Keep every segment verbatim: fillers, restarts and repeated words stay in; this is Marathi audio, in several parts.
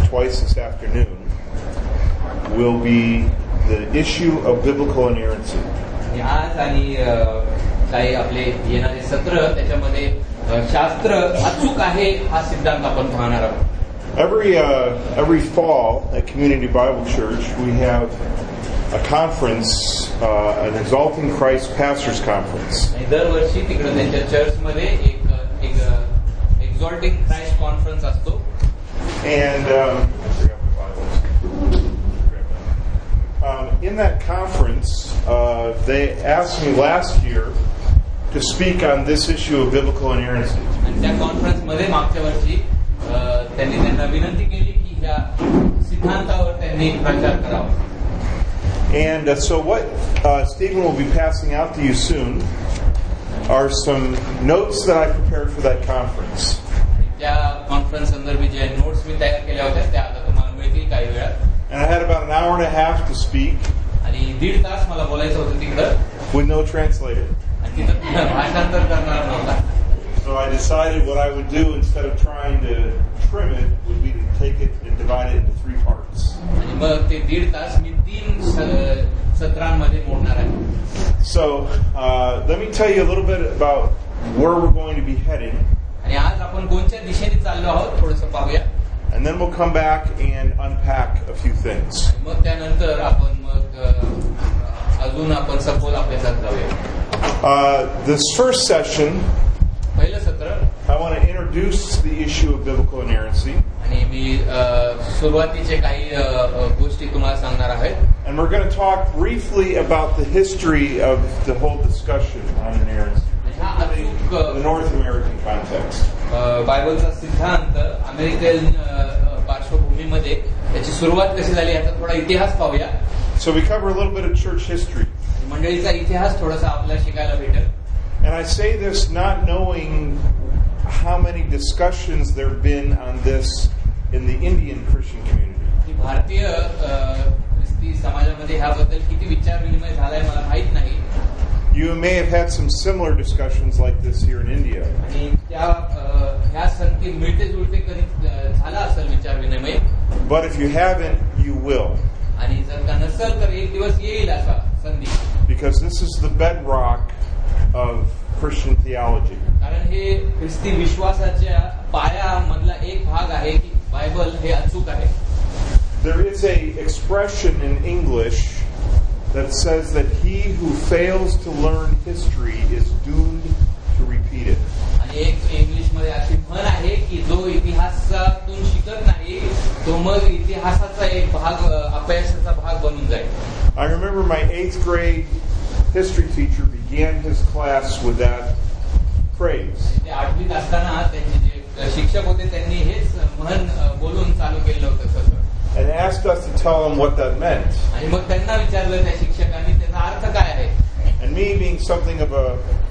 twice this afternoon will be the issue of biblical inerrancy. आज आणि काही आपले येणारे सत्र त्याच्यामध्ये शास्त्र अचूक आहे हा सिद्धांत आपण पाहणार आहोत. Every uh, every fall at Community Bible Church we have a conference, uh, an Exalting Christ Pastors Conference. दरवर्षी तिकडे त्यांच्या चर्चमध्ये एक एक Exalting Christ Conference असतो. And um, um, in that conference, uh, they asked me last year to speak on this issue of biblical inerrancy. आणि त्या कॉन्फरन्समध्ये मागच्या वर्षी त्यांनी त्यांना विनंती केली की ह्या सिद्धांतावर त्यांनी प्रचार करावा. And uh, so what uh, Stephen will be passing out to you soon are some notes that I prepared for that conference. त्या कॉन्फरन्स संदर्भी जे नोट्स मी तयार केल्या होत्या त्या आता तुम्हाला मिळतील काही वेळात. And I had about an hour and a half to speak. आणि दीड तास मला बोलायचं होतं तिकडं. With no translator. आणि तिथं भाषांतर करणार नव्हता. So I decided what I would do instead of trying to trim it would be to take it and divide it into three parts. आणि मग ते दीड तास मी तीन सत्रांमध्ये मोडणार आहे. So uh, let me tell you a little bit about where we're going to be heading. आणि आज आपण कोणत्या दिशेने चाललो आहोत थोडंसं पाहूया. And then we'll come back and unpack a few things. मग त्यानंतर आपण मग अजून आपण सखोल अभ्यासात जाऊया. Uh, this first session, पहिलं सत्र, I want to introduce the issue of biblical inerrancy. आणि मी सुरुवातीचे काही गोष्टी तुम्हाला सांगणार आहे. And we're going to talk briefly about the history of the whole discussion on inerrancy. The North American context. बायबलचा सिद्धांत अमेरिकन पार्श्वभूमीमध्ये त्याची सुरुवात कशी झाली याचा थोडा इतिहास पाहूया. So we cover a little bit of church history. मंडळीचा इतिहास थोडासा आपल्याला शिकायला भेटेल. And I say this not knowing how many discussions there have been on this in the Indian Christian community. भारतीय ख्रिस्ती समाजामध्ये ह्याबद्दल किती विचार विनिमय झालाय मला माहित नाही. You may have had some similar discussions like this here in India. आणि त्या ह्या संगती मिळते जुळते कधी झाला असेल विचार विनिमय. But if you haven't, you will. आणि जर का नसेल तर एक दिवस येईल असा संधी. Because this is the bedrock of Christian theology. कारण हे ख्रिस्ती विश्वासाच्या पायामधला एक भाग आहे की बायबल हे अचूक आहे. There is a expression in English that says that he who fails to learn history is doomed to repeat it. आणि एक इंग्लिश मध्ये अशी म्हण आहे की जो इतिहासातून शिकत नाही तो मग इतिहासाचा एक भाग अपयशाचा भाग बनून जाईल. I remember my eighth grade history teacher began his class with that phrase. ते आठवीत असताना त्यांचे जे शिक्षक होते त्यांनी हेच म्हण बोलून चालू केलं होतं सगळं. And asked us to tell him what that meant. आणि मग त्यांना विचारलं त्या शिक्षकांनी त्याचा अर्थ काय आहे. And me being something of a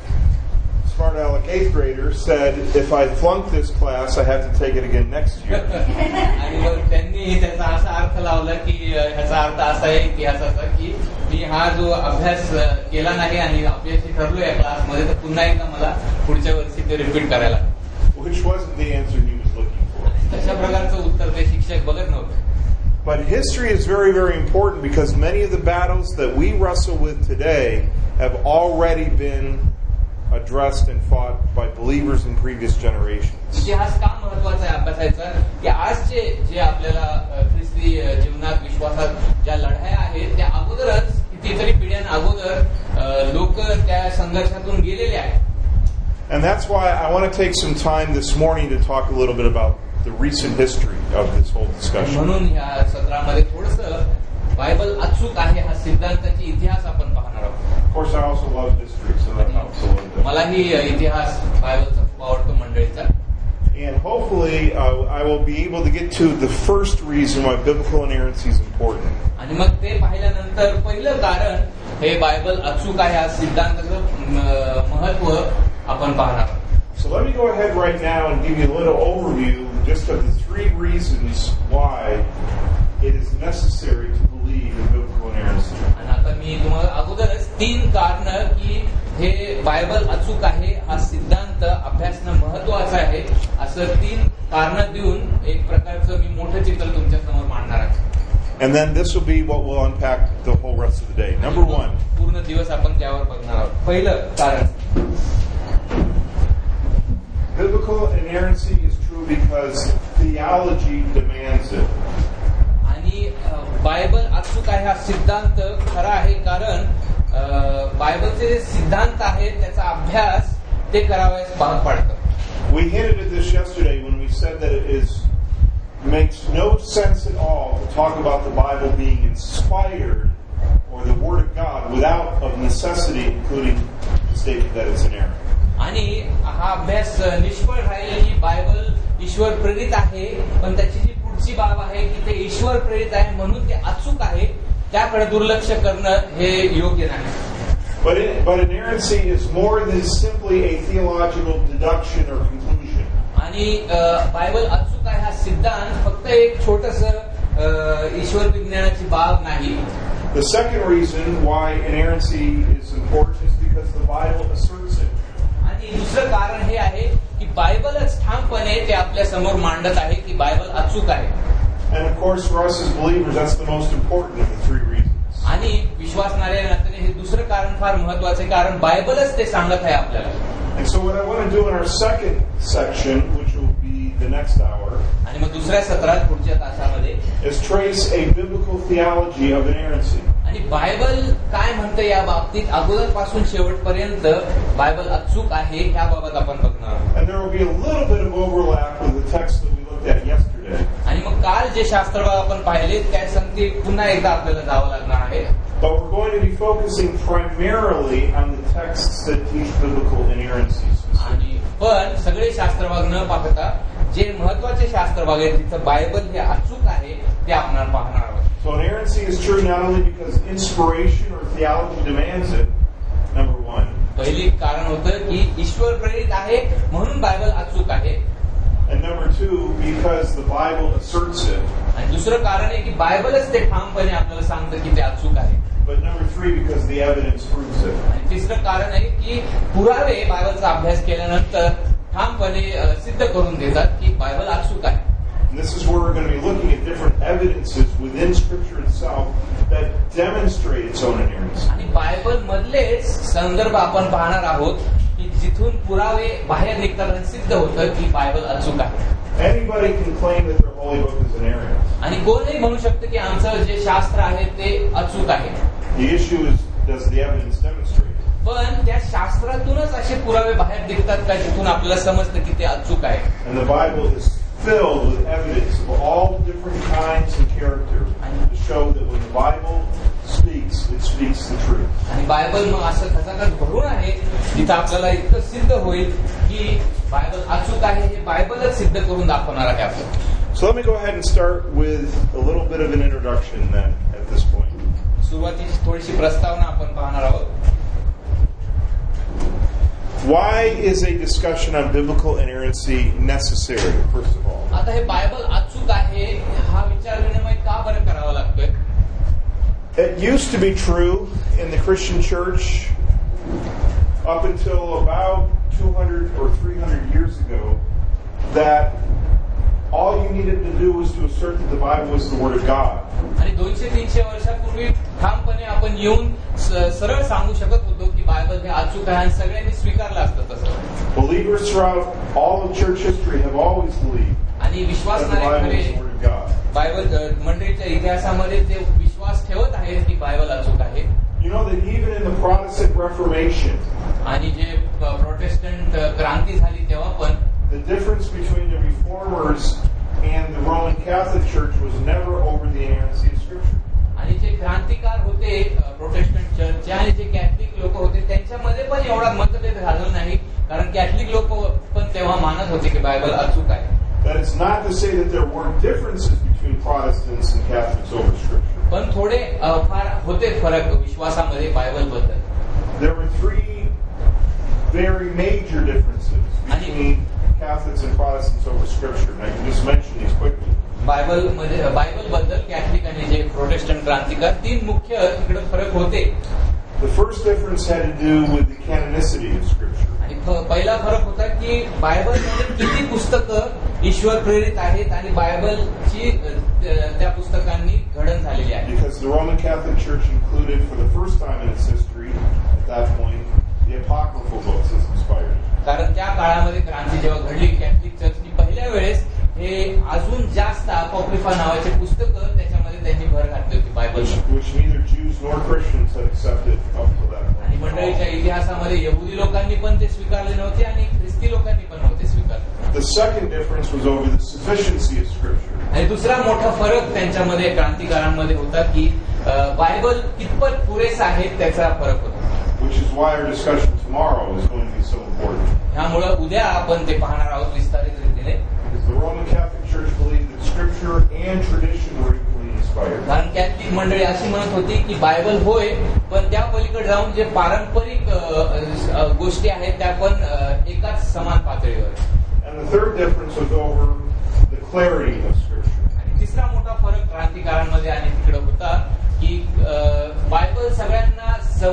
smart aleck eighth grader said, if I flunk this class, I have to take it again next year. आणि मग त्यांनी त्याचा असा अर्थ लावला की ह्याचा अर्थ असा आहे इतिहासाचा की मी हा जो अभ्यास केला नाही आणि अपयशी ठरलो या क्लासमध्ये तर पुन्हा एकदा मला पुढच्या वर्षी ते रिपीट करायला. Which wasn't the answer he was looking for. तशा प्रकारचं उत्तर ते शिक्षक बघत नव्हते. But history is very, very important because many of the battles that we wrestle with today have already been addressed and fought by believers in previous generations. इतिहास का महत्त्वाचा आहे अभ्यासायचा की आजचे जे आपल्याला ख्रिस्ती जीवनात विश्वासात ज्या लढाया आहेत त्या अगोदरच कितीतरी पिढ्यां अगोदर लोक त्या संघर्षातून गेलेले आहेत. And that's why I want to take some time this morning to talk a little bit about the recent history of this whole discussion. म्हणून या सत्रामध्ये थोडंसं बायबल अचूक आहे हा सिद्धांताचा इतिहास आपण पाहणार आहोत. Of course, I also love history, so that helps a little bit. मलाही इतिहास बायबलचा खूप आवडतो मंडळीचा. And hopefully, uh, I will be able to get to the first reason why biblical inerrancy is important. आणि मग ते पाहिल्यानंतर पहिलं कारण हे बायबल अचूक आहे हा सिद्धांताचं महत्त्व आपण पाहणार. So let me go ahead right now and give you a little overview just of the three reasons why it is necessary to believe in biblical inerrancy. आणि आता मी तुम्हाला अगोदरच तीन कारण की हे बायबल अचूक आहे हा सिद्धांत अभ्यासणं महत्त्वाचं आहे असं तीन कारण देऊन एक प्रकारचं मी मोठं चित्र तुमच्या And then this will be what we'll unpack the whole rest of the day. Number one. पूर्ण दिवस आपण त्यावर बघणार आहोत. पहिलं कारण, biblical inerrancy is true because theology demands it. आणि बायबल अचूक आहे हा सिद्धांत खरा आहे कारण बायबलचे जे सिद्धांत आहेत त्याचा अभ्यास ते करावयास भाग पाडतं. We hinted at this yesterday when we said that it is makes no sense at all to talk about the Bible being inspired or the Word of God without of necessity including the statement that it's inerrant. आणि हा अभ्यास निष्फळ राहील की बायबल ईश्वर प्रेरित आहे, पण त्याची जी पुढची बाब आहे की ते ईश्वर प्रेरित आहे म्हणून ते अचूक आहे, त्याकडे दुर्लक्ष करणं हे योग्य नाही. But it, but inerrancy is more than simply a theological deduction or conclusion. आणि बायबल अचूक आहे हा सिद्धांत फक्त एक छोटंसं ईश्वर विज्ञानाची बाब नाही. The second reason why inerrancy is important is because the Bible asserts it. आणि दुसरं कारण हे आहे की बायबलच ठामपणे ते आपल्या समोर मांडत आहे की बायबल अचूक आहे. And of course, for us as believers, that's the most important of the three reasons. आणि विश्वासणाऱ्या नात्याने हे दुसरं कारण फार महत्वाचं आहे कारण बायबलच ते सांगत आहे आपल्याला. And so what I want to do in our second section, which will be the next hour, आणि मग दुसऱ्या सत्रात पुढच्या तासामध्ये is trace a biblical theology of inerrancy. आणि बायबल काय म्हणते या बाबतीत अगोदरपासून शेवटपर्यंत बायबल अचूक आहे ह्या बाबत आपण बघणार आहोत. And there will be a little bit of overlap with the text that we looked at yesterday. आणि मग काल जे शास्त्रभाग आपण पाहिले त्या संगती पुन्हा एकदा आपल्याला जावं लागणार आहे. But we're going to be focusing primarily on the texts that teach biblical inerrancy. आणि पण सगळे शास्त्रभाग न पाहता जे महत्वाचे शास्त्रभाग आहेत तिथं बायबल हे अचूक आहे ते आपण पाहणार आहोत. So inerrancy is true not only because inspiration or theology demands it, number one. पहिली कारण होतं की ईश्वर प्रेरित आहे म्हणून बायबल अचूक आहे. And number two, because the Bible asserts it. आणि दुसरं कारण आहे की बायबलच ते ठामपणे आपल्याला सांगतं की ते अचूक आहे. But number three, because the evidence proves it. आणि तिसरं कारण आहे की पुरावे बायबलचा अभ्यास केल्यानंतर ठामपणे सिद्ध करून देतात की बायबल अचूक आहे. And this is where we're going to be looking at different evidences within Scripture itself that demonstrate its own inerrancy. आणि बायबल मधलेच संदर्भ आपण पाहणार आहोत की जिथून पुरावे बाहेर निघतात आणि सिद्ध होतं की बायबल अचूक आहे. Anybody can claim that their holy book is inerrant. आणि कोणीही म्हणू शकतं की आमचं जे शास्त्र आहे ते अचूक आहे. The issue is, does the evidence demonstrate it? पण त्या शास्त्रातूनच असे पुरावे बाहेर निघतात का जिथून आपल्याला समजतं की ते अचूक आहे. And the Bible is filled with evidence of all different kinds and characters to show that when the Bible speaks, it speaks the truth. आणि बायबल मग असं खचाखच भरून आहे तिथं आपल्याला इतकं सिद्ध होईल की बायबल अचूक आहे हे बायबलच सिद्ध करून दाखवणार आहे आपल्याला. So let me go ahead and start with a little bit of an introduction then at this point. सुरुवातीची थोडीशी प्रस्तावना आपण पाहणार आहोत. Why is a discussion on biblical inerrancy necessary, first of all? आता हे बायबल अचूक आहे हा विचार विनिमय का बरं करावा लागतोय? It used to be true in the Christian church up until about two hundred or three hundred years ago that all you needed to do was to assert that the Bible was the Word of God. आणि दोनशे तीनशे वर्षापूर्वी ठामपणे आपण येऊन सरळ सांगू शकत होतो की बायबल हे अचूक आहे आणि सगळ्यांनी स्वीकारलं असतं तसं. Believers throughout all of church history have always believed आणि विश्वासणारे खरे बायबल मंडळीच्या इतिहासामध्ये ते विश्वास ठेवत आहेत की बायबल अचूक आहे. You know that even in the Protestant Reformation, आणि जे प्रोटेस्टंट क्रांती झाली तेव्हा पण the difference between the Reformers and the Roman Catholic Church was never over the inerrancy of Scripture. आणि जे क्रांतिकार होते प्रोटेस्टंट चर्चचे आणि जे कॅथलिक लोक होते त्यांच्यामध्ये पण एवढा मतभेद झाला नाही कारण कॅथलिक लोक पण तेव्हा मानत होते की बायबल अचूक आहे. That is not to say that there weren't differences between Protestants and Catholics over Scripture. पण थोडे फार होते फरक विश्वासामध्ये बायबल बद्दल. There were three very major differences between Catholics and Protestants over Scripture, and I can just mention these quickly. Bible मध्ये बायबल बद्दल कॅथलिक आणि जे प्रोटेस्टंट क्रांतिकार तीन मुख्य तिकडे फरक होते. The first difference had to do with the canonicity of Scripture. आणि पहिला फरक होता की बायबल मध्ये किती पुस्तकं ईश्वर प्रेरित आहेत आणि बायबलची त्या पुस्तकांनी घडण झाली because the Roman Catholic Church included, for the first time in its history, at that point, the apocryphal books as inspired. कारण त्या काळामध्ये क्रांती जेव्हा घडली, कॅथलिक चर्चनी पहिल्या वेळेस हे अजून जास्त अपॉक्रिफा नावाचे पुस्तकं त्याच्यामध्ये त्यांनी भर घातली होती Bible. Which neither Jews nor Christians had accepted up to that point. आणि मंडळीच्या इतिहासामध्ये यहुदी लोकांनी पण ते स्वीकारले नव्हते आणि ख्रिस्ती लोकांनी पण नव्हते स्वीकारले. The second difference was over the sufficiency of Scripture. आणि दुसरा मोठा फरक त्यांच्यामध्ये क्रांतिकारांमध्ये होता की बायबल कितपत पुरेसा आहे त्याचा फरक होता. Which is why our discussion tomorrow is going to be so important. ह्यामुळे उद्या आपण ते पाहणार आहोत विस्तारित रीतीने. Because the Roman Catholic Church believed that Scripture and tradition were equally inspired. कारण कॅथलिक मंडळी अशी म्हणत होती की बायबल होय, पण त्या पलीकडे जाऊन जे पारंपरिक गोष्टी आहेत त्या पण एकाच समान पातळीवर. And the third difference was over the clarity of Scripture. आणि तिसरा मोठा फरक क्रांतिकारांमध्ये आणि तिकडे होता की बायबल सगळ्यांना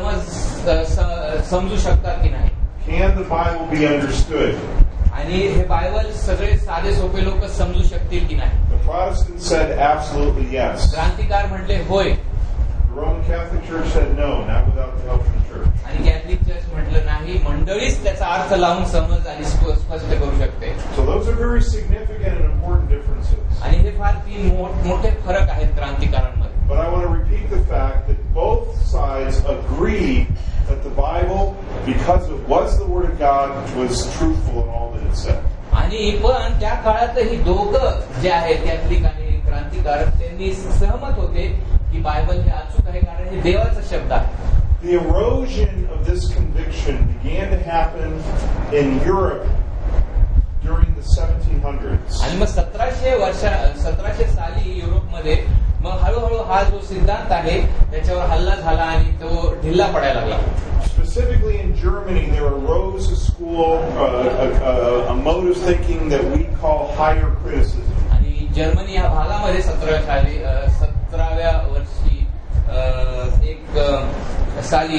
समज समजू शकतात की नाही. Can the Bible be understood? आणि हे बायबल सगळे साधे सोपे लोक समजू शकतील की नाही. The Protestants said absolutely yes. क्रांतिकार म्हटले होय. The Roman Catholic Church said no, not without the help from the church. आणि कॅथलिक चर्च म्हटलं नाही, मंडळीच त्याचा अर्थ लावून समज आणि स्पष्ट करू शकते. So those are very significant and important differences. आणि हे फार तीन मोठे फरक आहेत क्रांतिकारांमध्ये. But I want to repeat the fact that both sides agreed that the Bible, because it was the Word of God, was truthful in all that it said. आणि पण त्या काळातही दोघं जे आहेत कॅथलिक आणि क्रांतिकार त्यांनी सहमत होते की बायबल हे अचूक आहे कारण हे देवाचा शब्द आहे. The erosion of this conviction began to happen in Europe during the seventeen hundreds. आणि मग सतराशे वर्षा सतराशे साली युरोपमध्ये मग हळूहळू हा जो सिद्धांत आहे त्याच्यावर हल्ला झाला आणि तो ढिल्ला पडायला लागला. Specifically in Germany, there arose a school, uh, a, a, a mode of thinking that we call higher criticism. आणि जर्मनी या भागामध्ये सतराव्या साली सतराव्या वर्षी एक साली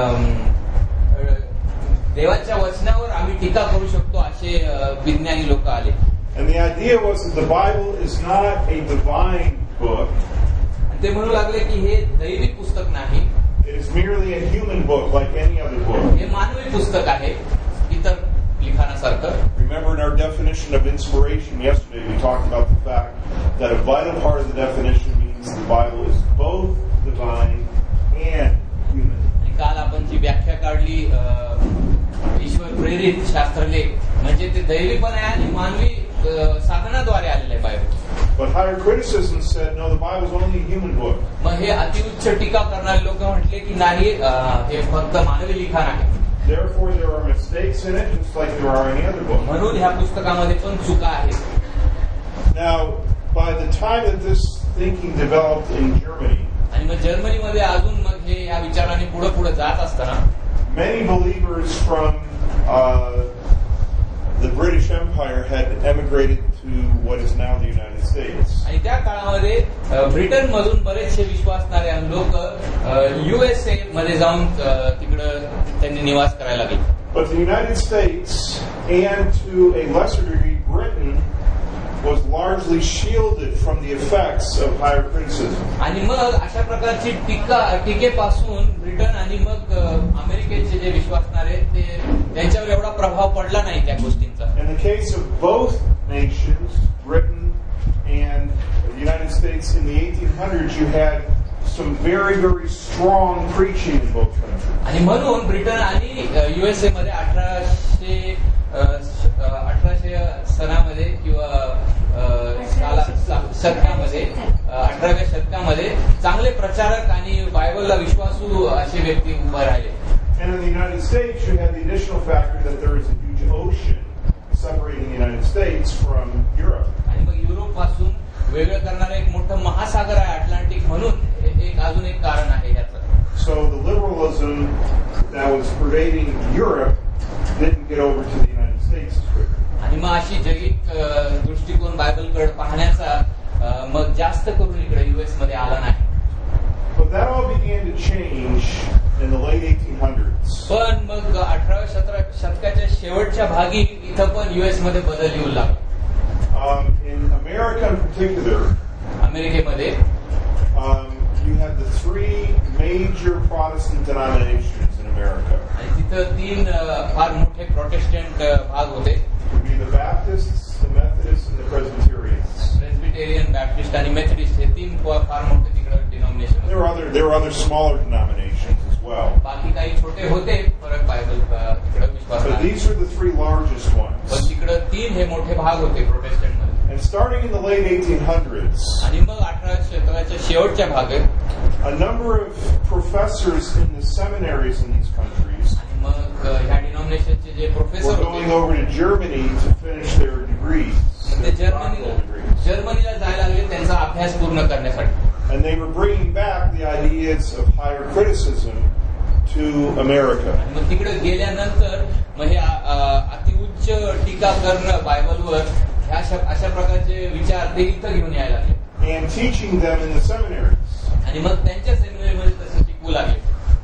देवाच्या वचनावर आम्ही टीका करू शकतो असे विज्ञानी लोक आले. And the idea was that the Bible is not a divine book. ते म्हणू लागले की हे दैविक पुस्तक नाही. It is merely a human book like any other book. हे मानवी पुस्तक आहे इतर लिखाणासारखं. Remember in our definition of inspiration yesterday we talked about the fact that a vital part of the definition means the Bible is both divine and human. आणि काल आपण जी व्याख्या काढली ईश्वर प्रेरित शास्त्रलेख म्हणजे ते दैवी पण आहे आणि मानवी साधनाद्वारे आलेले आहे Bible. But higher criticism said no, the Bible is only a human book. मग हे अतिउच्च टीका करणारे लोक म्हटले की नाही हे फक्त मानवी लिखाण आहे. Therefore there are mistakes in it just like there are any other book. म्हणून ह्या पुस्तकामध्ये पण चुका आहेत. Now by the time that this thinking developed in Germany, आणि मग जर्मनीमध्ये अजून मग हे या विचाराने पुढे पुढे जात असताना many believers from uh, the British Empire had emigrated to what is now the United States. आणि त्या काळामध्ये ब्रिटन मधून बरेचसे विश्वासणारे लोक युएसए मध्ये जाऊन तिकडं त्यांनी निवास करायला लागले. But the United States and to a lesser degree Britain was largely shielded from the effects of higher criticism. आणि मग अशा प्रकारची टीका टीकेपासून ब्रिटन आणि मग अमेरिकेचे जे विश्वासणारे ते त्यांच्यावर एवढा प्रभाव पडला नाही त्या गोष्टींचा. In the case of both nations, Britain and the United States in the eighteen hundreds, you had some very very strong preaching in both countries. आणि म्हणून ब्रिटन आणि युएसए मध्ये अठराशे अठराशे सणामध्ये किंवा शतकामध्ये अठराव्या शतकामध्ये चांगले प्रचारक आणि बायबलला विश्वासू असे व्यक्ती उभे राहिले. And in the United States, you have the additional factor that there is a huge ocean separating the United States from Europe. आणि मग युरोप पासून वेगळं करणारं एक मोठं महासागर आहे अटलांटिक म्हणून एक अजून एक कारण आहे याचं. So the liberalism that was pervading Europe didn't get over to the United States as quickly. आणि मग अशी जैविक दृष्टिकोन बायबलकडे पाहण्याचा मग जास्त करून इकडे युएस मध्ये आला नाही. But that all began to change in the late eighteen hundreds. पण मग अठराव्या सतरा शतकाच्या शेवटच्या भागी इथं पण युएस मध्ये बदल येऊ लागला. Um, in America in particular, अमेरिकेमध्ये um, you have major Protestant denominations in America. आणि तिथं तीन फार मोठे प्रोटेस्टंट भाग होते. It would be the Baptists, the Methodists, and the Presbyterians. Presbyterian, Baptist आणि मेथडिस्ट हे तीन फार मोठे तिकडे denomination. There were other there were other smaller denominations as well. बाकी काही छोटे होते फरक बायबल तिकडे विश्वास. But these are the three largest ones. पण तिकडे तीन हे मोठे भाग होते प्रोटेस्टंट मध्ये. And starting in the late eighteen hundreds, आणि मग अठराव्या शतकाच्या शेवटच्या भागात a number of professors in the seminaries in these countries आणि मग ह्या डिनॉमिनेशनचे जे were प्रोफेसर going होते over to Germany to finish their degrees, ते their जर्मनीला doctoral degrees. जर्मनीला जायला लागले त्यांचा अभ्यास पूर्ण करण्यासाठी. And they were bringing back the ideas of higher criticism to America. आणि मग तिकडे गेल्यानंतर मग हे अतिउच्च टीका करणं बायबलवर ह्या अशा प्रकारचे विचार ते इथं घेऊन यायला लागले. And teaching them in the seminaries. आणि मग त्यांच्या सेमिनरीमध्ये तसं शिकवू लागले.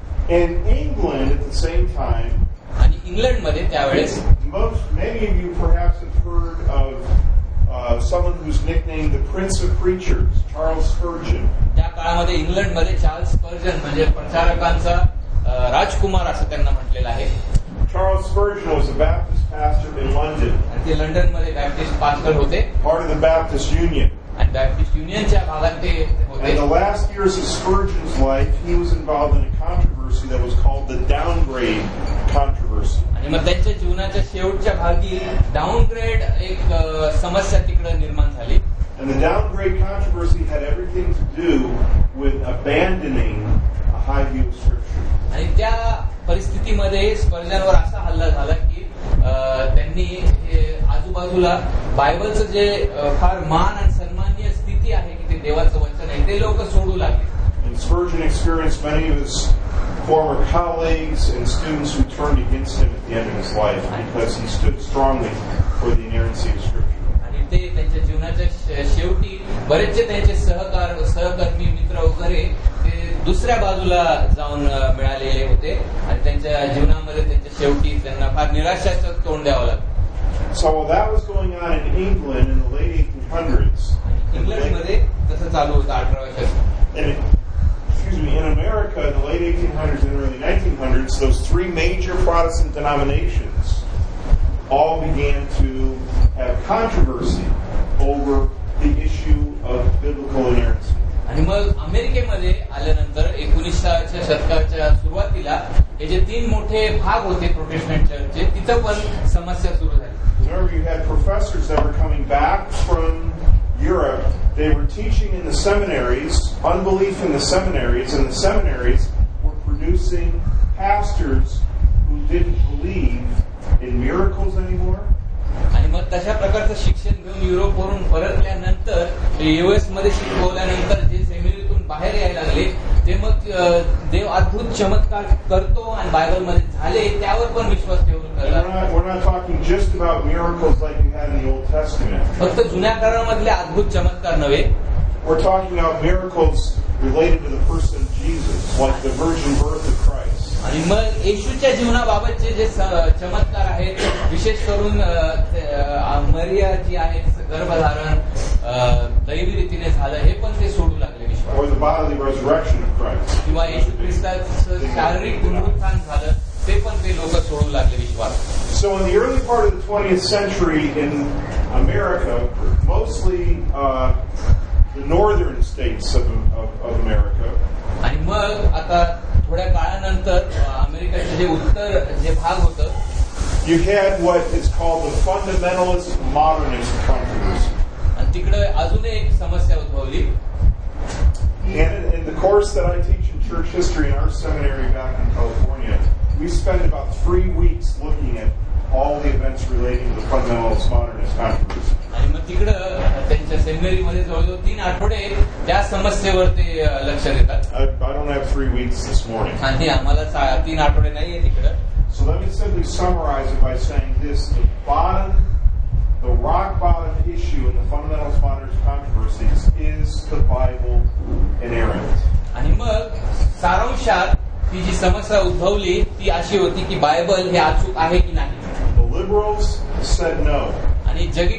In England at the same time, आणि इंग्लंडमध्ये त्यावेळेस most many of you perhaps have heard of uh, someone who's nicknamed the Prince of Preachers, Charles Spurgeon. त्या काळामध्ये इंग्लंडमध्ये चार्ल्स स्पर्जन म्हणजे प्रचारकांचा राजकुमार असं त्यांना म्हटलेलं आहे. Charles Spurgeon was a Baptist pastor in London, आणि ते लंडनमध्ये बॅप्टिस्ट पास्टर होते. part of the Baptist Union. आणि बॅप्टिस्ट युनियनच्या भागात ते होते. In the last years of Spurgeon's life, he was involved in a controversy that was called the downgrade controversy. आणि मग त्यांच्या जीवनाच्या शेवटच्या भागी डाऊनग्रेड एक समस्या तिकडे निर्माण झाली. And the downgrade controversy had everything to do with abandoning a high view of Scripture. आणि त्या परिस्थितीमध्ये स्पर्जनवर असा हल्ला झाला की त्यांनी आजूबाजूला बायबलचं जे फार मान आणि सन्माननीय स्थिती आहे की ते देवाचं वचन आहे ते लोक सोडू लागले. And Spurgeon experienced many of his former colleagues and students who turned against him at the end of his life because he stood strongly for the inerrancy of Scripture. आणि ते त्यांच्या जीवनाच्या शेवटी बरेचसे त्यांचे सहकार सहकर्मी मित्र वगैरे ते दुसऱ्या बाजूला जाऊन मिळालेले होते आणि त्यांच्या जीवनामध्ये त्यांच्या शेवटी त्यांना फार निराशाचं तोंड द्यावं लागलं. So while that was going on in England in the late eighteen hundreds, इंग्लंडमध्ये तसं चालू होतं अठराव्या शतकात. and excuse me, in America in the late eighteen hundreds and early nineteen hundreds, those three major Protestant denominations all began to have controversy over the issue of biblical inerrancy. आणि मग अमेरिकेमध्ये आल्यानंतर एकोणीसच्या शतकाच्या सुरुवातीला हे जे तीन मोठे भाग होते प्रोटेस्टंट चर्चचे तिथं पण समस्या सुरू झाली. Remember, you had professors that were coming back from Europe. They were teaching in the seminaries, unbelief in the seminaries, and the seminaries were producing pastors who didn't believe in miracles anymore. आणि मग तशा प्रकारचं शिक्षण घेऊन युरोपवरून परतल्यानंतर युएस मध्ये शिकवल्यानंतर जे सेमिनारीतून बाहेर यायला लागले ते मग देव अद्भुत चमत्कार करतो आणि बायबलमध्ये झाले त्यावर पण विश्वास ठेवून We're not talking just about miracles like you had in the Old Testament. फक्त जुन्या काळामधले अद्भुत चमत्कार नव्हे. We're talking about miracles related to the person of Jesus, like the virgin birth of Christ. आणि मग येशूच्या जीवनाबाबतचे जे चमत्कार आहेत विशेष करून मरिया जी आहे गर्भधारण दैवी रीतीने झालं हे पण ते सोडू लागले विश्वास. Or the bodily resurrection of Christ. किंवा येशू ख्रिस्ताचं शारीरिक पुनरुत्थान झालं ते पण ते लोक सोडू लागले विश्वास. So in the early part of the twentieth century in America, mostly uh, the northern states of, of, of America, आणि मग आता थोड्या काळानंतर अमेरिकेचे जे उत्तर जे भाग होतं you had what is called the fundamentalist modernist controversy. आणि तिकडे अजून एक समस्या उद्भवली. And in the course that I teach in church history in our seminary back in California, we spend about three weeks looking at all the events relating to the fundamentalist modernist controversy. आणि मग तिकडं त्यांच्या सेमिनरीमध्ये जवळजवळ तीन आठवडे त्या समस्येवर ते लक्ष देतात. I, I don't have three weeks this morning. आणि आम्हाला तीन आठवडे नाहीये तिकडं. So let me simply summarize it by saying this: the bottom, the rock bottom issue in the fundamentalist modernist controversies is the Bible inerrant. आणि मग सारांशात ती जी समस्या उद्भवली ती अशी होती की बायबल हे अचूक आहे की नाही. The liberals said no. आणि जगिक रीतीने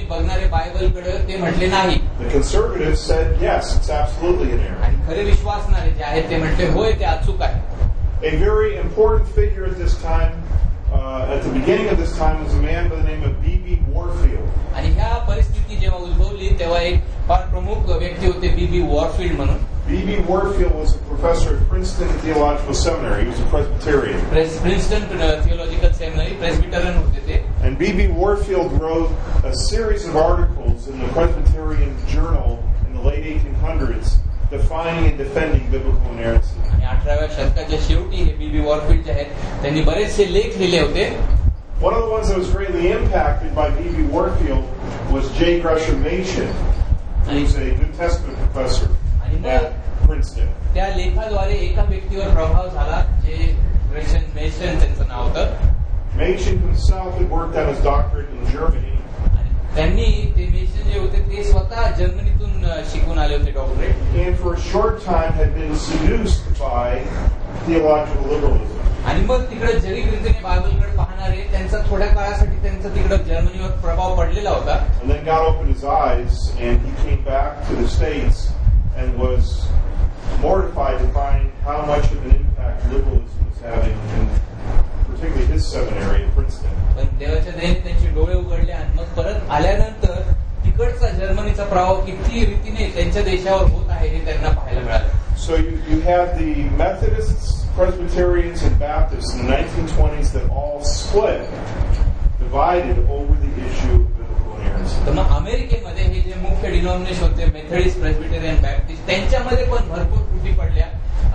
दृष्टीने बघणारे बायबलकडे ते म्हटले नाही. The conservatives said, yes, it's absolutely inerrant. आणि खरे विश्वासणारे जे आहेत ते म्हटले होय ते अचूक आहे. A very important figure at this time, uh, at the beginning of this time, was a man by the name of B B Warfield. आणि ह्या परिस्थिती जेव्हा उद्भवली तेव्हा एक फार प्रमुख व्यक्ती होते बी बी वॉरफील्ड म्हणून. B B Warfield was a professor at Princeton Theological Seminary. He was a Presbyterian. Princeton Theological Seminary, Presbyterian होते ते. And B B Warfield wrote a series of articles in the Presbyterian Journal in the late eighteen hundreds defining and defending biblical inerrancy. आणि अठराव्या शतकाच्या शेवटी हे बी बी वॉरफील्ड जे आहेत त्यांनी बरेचसे लेख लिहिले होते. One of the ones that was greatly impacted by B B Warfield was J. Gresham Machen, who was a New Testament professor at Princeton. त्या लेखाद्वारे एका व्यक्तीवर प्रभाव झाला जे ग्रेशन मेशन त्यांचं नाव होतं. Machen himself had worked on his doctorate in Germany. त्यांनी ते मेशन जे होते ते स्वतः जर्मनीतून शिकून आले होते doctorate. And for a short time had been seduced by theological liberalism. आणि मग तिकडे जरीक रीतीने बायबलकडे पाहणारे त्यांचा थोड्या काळासाठी त्यांचा तिकडे जर्मनीवर प्रभाव पडलेला होता. And then God opened his eyes and he came back to the States and was mortified to find how much of an impact liberalism was having in particularly his seminary in Princeton. पण देवाच्या दयेने त्यांचे डोळे उघडले आणि मग परत आल्यानंतर तिकडचा जर्मनीचा प्रभाव किती रीतीने त्यांच्या देशावर होत आहे हे त्यांना पाहायला मिळालं. So you, you had the Methodists, Presbyterians, and Baptists in the nineteen twenties that all split, divided over the issue of biblical inerrancy. तर मग अमेरिकेमध्ये हे जे मुख्य डिनॉमिनेशन होते मेथडिस्ट, प्रेस्बिटेरियन, बॅप्टिस्ट त्यांच्यामध्ये पण भरपूर त्रुटी पडल्या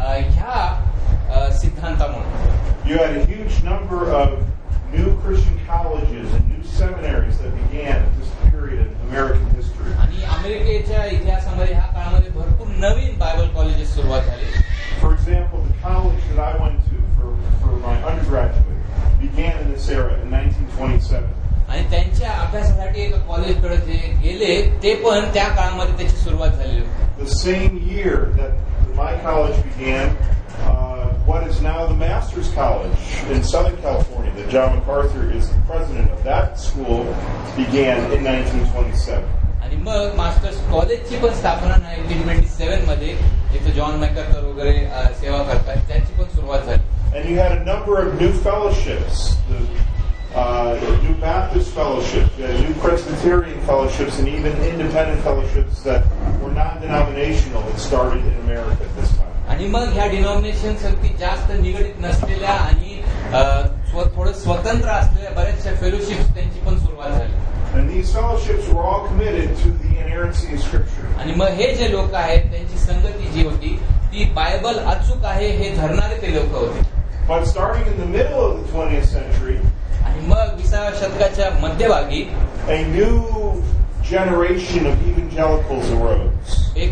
ह्या सिद्धांतामुळे. You had a huge number of new Christian colleges and new seminaries that began at this period in American history. आणि अमेरिकेच्या इतिहासामध्ये ह्या काळामध्ये भरपूर नवीन बायबल कॉलेजेस सुरुवात झाली. For example, the college that I went to for, for my undergraduate began in this era in nineteen twenty-seven. आणि त्यांच्या अभ्यासासाठी एका कॉलेजकडे जे गेले ते पण त्या काळामध्ये त्याची सुरुवात झाली. The same year that my college began, uh, what is now the Master's College in Southern California, that John MacArthur is the president of, that school began in nineteen twenty-seven. आणि मग मास्टर्स कॉलेजची पण स्थापना नाईन्टीन ट्वेंटी सेव्हन मध्ये इथं जॉन मॅकआर्थर वगैरे सेवा करतात त्याची पण सुरुवात झाली. And you had a number of new fellowships, the uh, new Baptist fellowships, you had new Presbyterian fellowships, and even independent fellowships that were non-denominational that started in America at this time. आणि मग ह्या डिनॉमिनेशन अगदी जास्त निगडित नसलेल्या आणि थोडं स्वतंत्र असलेल्या बऱ्याचशा फेलोशिप्स त्यांची पण सुरुवात झाली. And these fellowships were all committed to the inerrancy of Scripture. आणि मग हे जे लोक आहेत त्यांची संगती जी होती ती बायबल अचूक आहे हे धरणारे ते लोक होते. But starting in the middle of the twentieth century, आणि मग विसाव्या शतकाच्या मध्यभागी a new generation of evangelicals arose. एक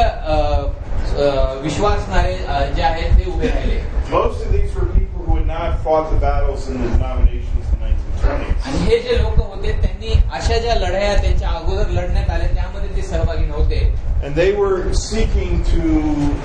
नवे विश्वासणारे जे आहेत ते उभे राहिले. Most of these were people who had not fought the battles in the denominations in the nineteen twenties. आणि हे जे लोक होते त्यांनी अशा ज्या लढाया त्यांच्या अगोदर लढण्यात आल्या त्यामध्ये ते सहभागी नव्हते. And they were seeking to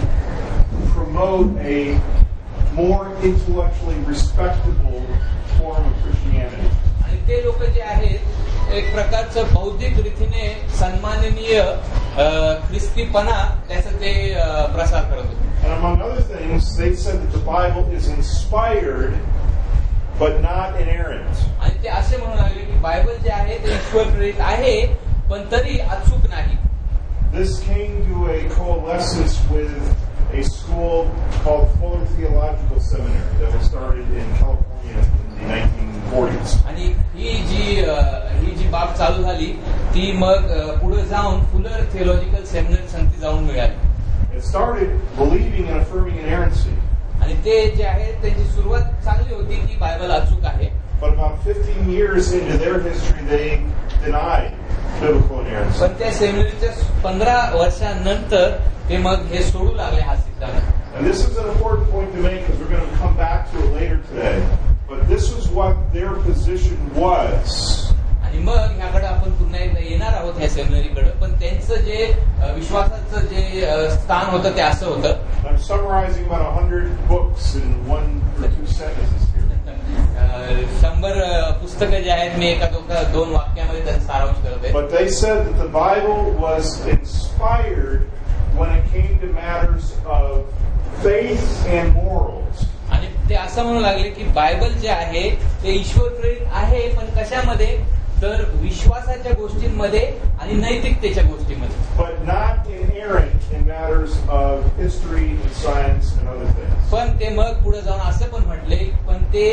promote a more intellectually respectable form of Christianity. आणि ते लोक जे आहेत एक प्रकारचं बौद्धिक रीतीने सन्माननीय ख्रिस्तीपणा त्याचा ते प्रसार करत होते. And among other things, they said that the Bible is inspired but not inerrant. आणि ते असे म्हणू लागले की बायबल जे आहे ते ईश्वर प्रेरित आहे पण तरी अचूक नाही. This came to a coalescence with a school called Fuller Theological Seminary that was started in California in the nineteen forties. आणि ही जी ही जी बाब चालू झाली ती मग पुढे जाऊन फुलर थिओलॉजिकल सेमिनरी संगती जाऊन मिळाली. It started believing and affirming inerrancy. आणि ते जे आहे त्यांची सुरुवात चांगली होती की बायबल अचूक आहे. But about fifteen years into their history, they denied biblical inerrancy. पण त्या सेमिनरीच्या पंधरा वर्षांनंतर ते मग हे सोडू लागले हा सिद्धांत. And this is an important point to make because we're going to come back to it later today. But this was what their position was. आणि मग ह्याकडे आपण पुन्हा एकदा येणार आहोत ह्या सेमिनरीकडे. पण त्यांचं जे विश्वासाचं जे स्थान होतं ते असं होतं. I'm summarizing about a hundred books in one or two sentences here. शंभर पुस्तकं जे आहेत मी एका दोन वाक्यामध्ये त्यांचा सारांश करतोय. But they said that the Bible was inspired when it came to matters of faith and morals. आणि ते असं म्हणू लागले की बायबल जे आहे ते ईश्वर प्रेरित आहे, पण कशामध्ये तर विश्वासाच्या गोष्टींमध्ये आणि नैतिकतेच्या गोष्टींमध्ये. But not inerrant in matters of history and science and other things. पण ते मग पुढे जाऊन असं पण म्हटले पण ते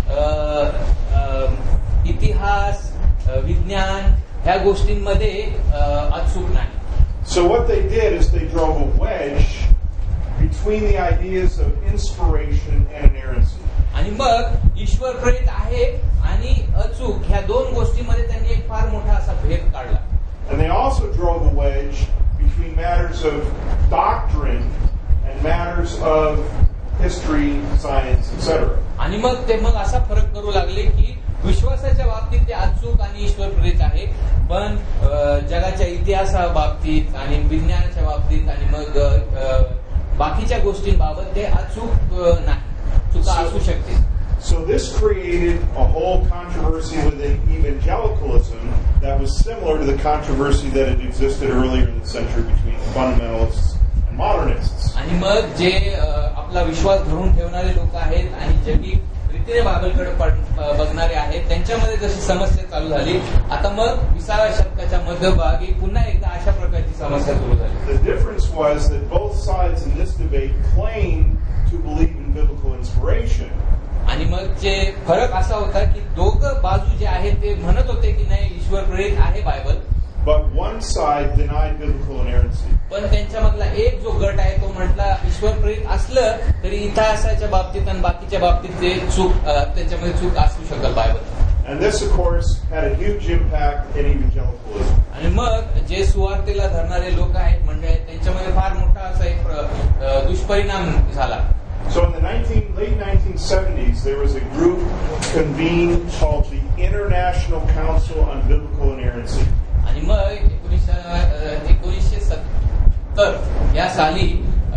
इतिहास विज्ञान ह्या गोष्टींमध्ये अचूक नाही. So what they did is they drove a wedge between the ideas of inspiration and inerrancy. आणि मग ईश्वर प्रेरित आहे आणि अचूक ह्या दोन गोष्टींमध्ये त्यांनी एक फार मोठा असा भेद काढला. And they also drove a wedge between matters of doctrine and matters of history, science, et cetera. आणि मग ते मग असा फरक करू लागले की विश्वासाच्या बाबतीत ते अचूक आणि ईश्वर प्रेरित आहे, पण जगाच्या इतिहासा बाबतीत आणि विज्ञानाच्या बाबतीत आणि मग बाकीच्या गोष्टींबाबत ते अचूक नाही, चुका असू शकते. So this created a whole controversy within evangelicalism that was similar to the controversy that had existed earlier in the century between fundamentalists and modernists. आणि मग जे आपला विश्वास धरून ठेवणारे लोक आहेत आणि जगी रीतीने बायबलकडे बघणारे आहेत त्यांच्यामध्ये जशी समस्या चालू झाली, आता मग विसाव्या शतकाच्या मध्यभागी पुन्हा एकदा अशा प्रकारची समस्या सुरू झाली. The difference was that both sides in this debate claimed to believe in biblical inspiration. आणि मग जे फरक असा होता की दोघं बाजू जे आहेत ते म्हणत होते की नाही ईश्वर प्रेरित आहे Bible, but one side denied biblical inerrancy. पण त्यांच्यामधला एक जो गट आहे तो म्हटला ईश्वर प्रेरित असलं तरी इतिहासाच्या बाबतीत आणि बाकीच्या बाबतीत ते चूक त्याच्यामध्ये चूक असू शकेल Bible. And this of course had a huge impact in evangelicalism. आणि मग जे सुवार्तेला धरणारे लोक आहेत म्हणजे त्यांच्यामध्ये फार मोठा असा एक दुष्परिणाम झाला. So in the nineteen, late nineteen seventies, there was a group convened called the International Council on Biblical Inerrancy. आणि मग एकोणीसशे एकोणीसशे सत्तर या साली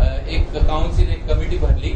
एक काउन्सिल एक कमिटी भरली.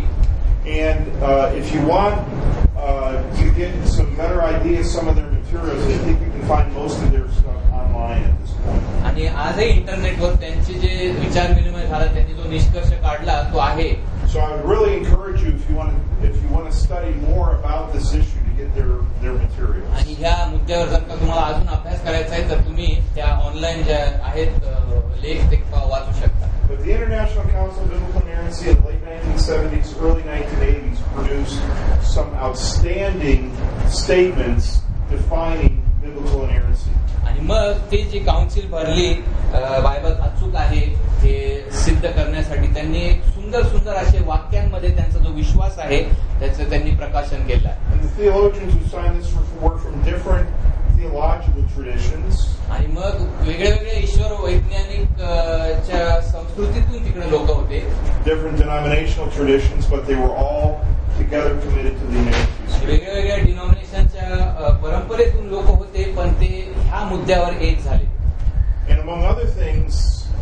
And uh, if you want uh, to get some better ideas, some of their materials, I think you can find most of their stuff online at this point. आणि आजही इंटरनेटवर त्यांचे जे विचार विनिमय झाला त्यांनी जो निष्कर्ष काढला तो आहे. So I would really encourage you if you want to, if you want to study more about this issue to get their their materials. आणि ह्या मुद्द्यावर जर का तुम्हाला अजून अभ्यास करायचा आहे तर तुम्ही त्या ऑनलाईन ज्या आहेत लेख ते वाचू शकता. But the International Council of Biblical Inerrancy in the late nineteen seventies, early nineteen eighties produced some outstanding statements defining biblical inerrancy. आणि मग ते जी काउन्सिल भरली बायबल अचूक आहे हे सिद्ध करण्यासाठी त्यांनी सुंदर सुंदर असे वाक्यांमध्ये त्यांचा जो विश्वास आहे त्याचं त्यांनी प्रकाशन केलं आहे. And the theologians who signed this were from different theological traditions. आणि मग वेगळे वेगळे ईश्वर वैज्ञानिक च्या संस्कृतीतून तिकडे लोक होते. Different denominational traditions, but they were all together committed to the inerrancy. वेगळ्या वेगळ्या डिनॉमिनेशनच्या परंपरेतून लोक होते पण ते ह्या मुद्द्यावर एक झाले. And among other things,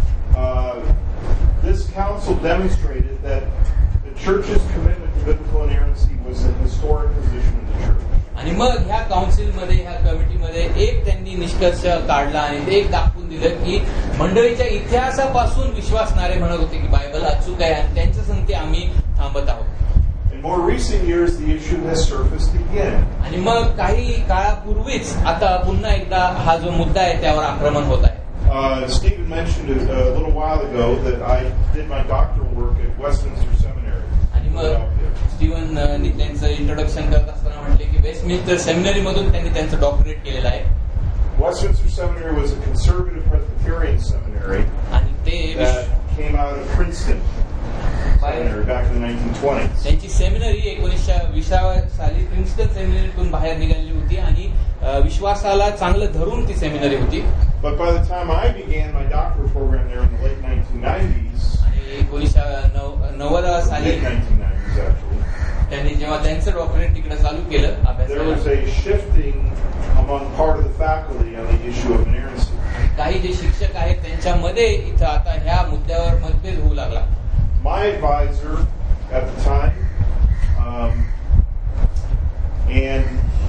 uh, this council demonstrated that the church's commitment to biblical inerrancy was a historic position of the church. आणि मग ह्या काउन्सिलमध्ये ह्या कमिटीमध्ये एक त्यांनी निष्कर्ष काढला आणि ते एक दाखवून दिलं की मंडळीच्या इतिहासापासून विश्वासणारे म्हणत होते की बायबल अचूक आहे आणि त्यांच्या संगती आम्ही थांबत आहोत. In more recent years, the issue has surfaced again. आणि मग काही काळापूर्वीच आता पुन्हा एकदा हा जो मुद्दा आहे त्यावर आक्रमण होत आहे. Uh, Stephen mentioned it a little while ago that I did my doctoral work at Westminster Seminary. आणि मग स्टीवन त्यांचं इंट्रोडक्शन करत असताना म्हटले की वेस्टमिन्स्टर सेमिनरी मधून त्यांनी त्यांचं डॉक्टरेट केलेलं आहे. Westminster Seminary was a conservative Presbyterian seminary आणि ते that came out of Princeton Seminary back in the nineteen twenties. त्यांची सेमिनरी एकोणीसशे विसाव्या साली प्रिन्स्टन सेमिनरीतून बाहेर निघालेली होती आणि विश्वासाला चांगलं धरून ती सेमिनरी होती. But by the time I began my doctoral program there in the late nineteen nineties, आणि एकोणीसशे नव्वद साली nineteen nineties actually, त्यांनी जेव्हा त्यांचं डॉक्टरेट तिकडे चालू केलं there was अभ्यासाला, a shifting among part of the faculty on the issue of inerrancy. काही जे शिक्षक आहेत त्यांच्यामध्ये इथं आता ह्या मुद्द्यावर मतभेद होऊ लागला. My advisor at the time, um, and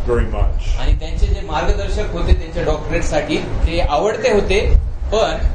very much. आणि त्यांचे जे मार्गदर्शक होते त्यांच्या डॉक्टरेटसाठी ते आवडते होते. पण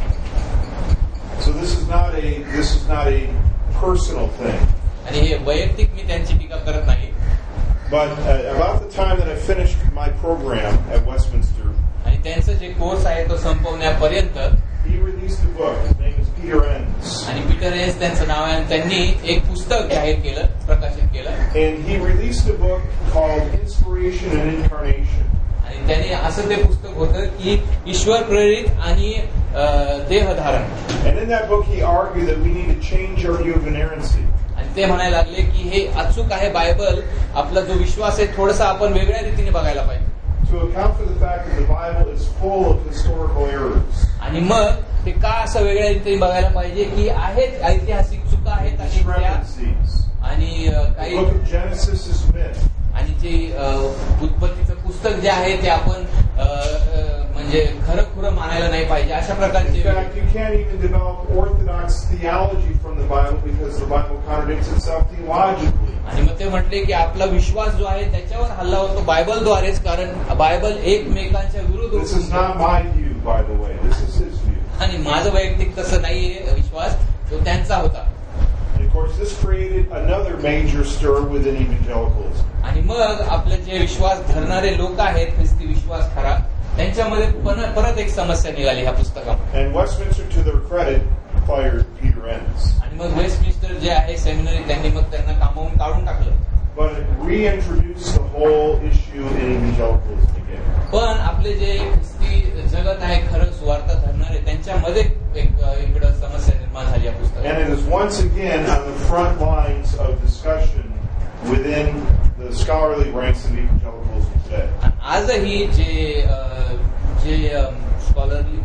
so this is not a this is not a personal thing. आणि हे वैयक्तिक मी त्यांची टीका करत नाही. But uh, about the time that I finished my program at Westminster, आणि त्यांचं जे कोर्स आहे तो संपवण्यापर्यंत he released a book. His name is Peter Enns. आणि पीटर एन्स त्यांचं नाव आहे आणि त्यांनी एक पुस्तक जाहीर केलं, प्रकाशित केलं. And he released a book called Inspiration and Incarnation. आणि त्यांनी असं ते पुस्तक होतं की ईश्वर प्रेरित आणि देहधारण. And in that book he argued that we need to change our view of inerrancy. आणि ते म्हणायला लागले की हे अचूक आहे बायबल, आपला जो विश्वास आहे थोडासा आपण वेगळ्या रीतीने बघायला पाहिजे. To account for the fact that the Bible is full of historical errors. आणि मग ते का असं वेगळ्या रीतीने बघायला पाहिजे की आहेत ऐतिहासिक चुका आहेत आणि त्या आणि काही The book of Genesis is myth. आणि जे उत्पत्तीचं पुस्तक जे आहे ते आपण म्हणजे खरं खुरं मानायला नाही पाहिजे अशा प्रकारचे. In fact, you can't even develop orthodox theology from the Bible because the Bible contradicts itself theologically. आणि मग ते म्हटले की आपला विश्वास जो आहे त्याच्यावर हल्ला होतो बायबलद्वारेच, कारण बायबल एकमेकांच्या विरुद्ध. This is not my view, by the way. This is his view. आणि माझं वैयक्तिक तसं नाहीये विश्वास, तो त्यांचा होता. And of course, this created another major stir within evangelicalism. आणि मग आपले जे विश्वास धरणारे लोक आहेत, ख्रिस्ती विश्वास खरा, त्यांच्यामध्ये परत एक समस्या निघाली ह्या पुस्तकामध्ये. And Westminster, to their credit, fired Peter Enns. आणि मग वेस्टमिन्स्टर जे आहे सेमिनरी, त्यांनी मग त्यांना कामावून काढून टाकलं. But it reintroduced the whole issue in evangelicalism again. पण आपले जे ख्रिस्ती जगत आहे खरं सुवार्ता धरणारे, त्यांच्यामध्ये एक इकडं समस्या निर्माण झाली या पुस्तकात. And it is once again on the front lines of discussion within the scholarly ranks of evangelicalism today. आजही जे जे स्कॉलरली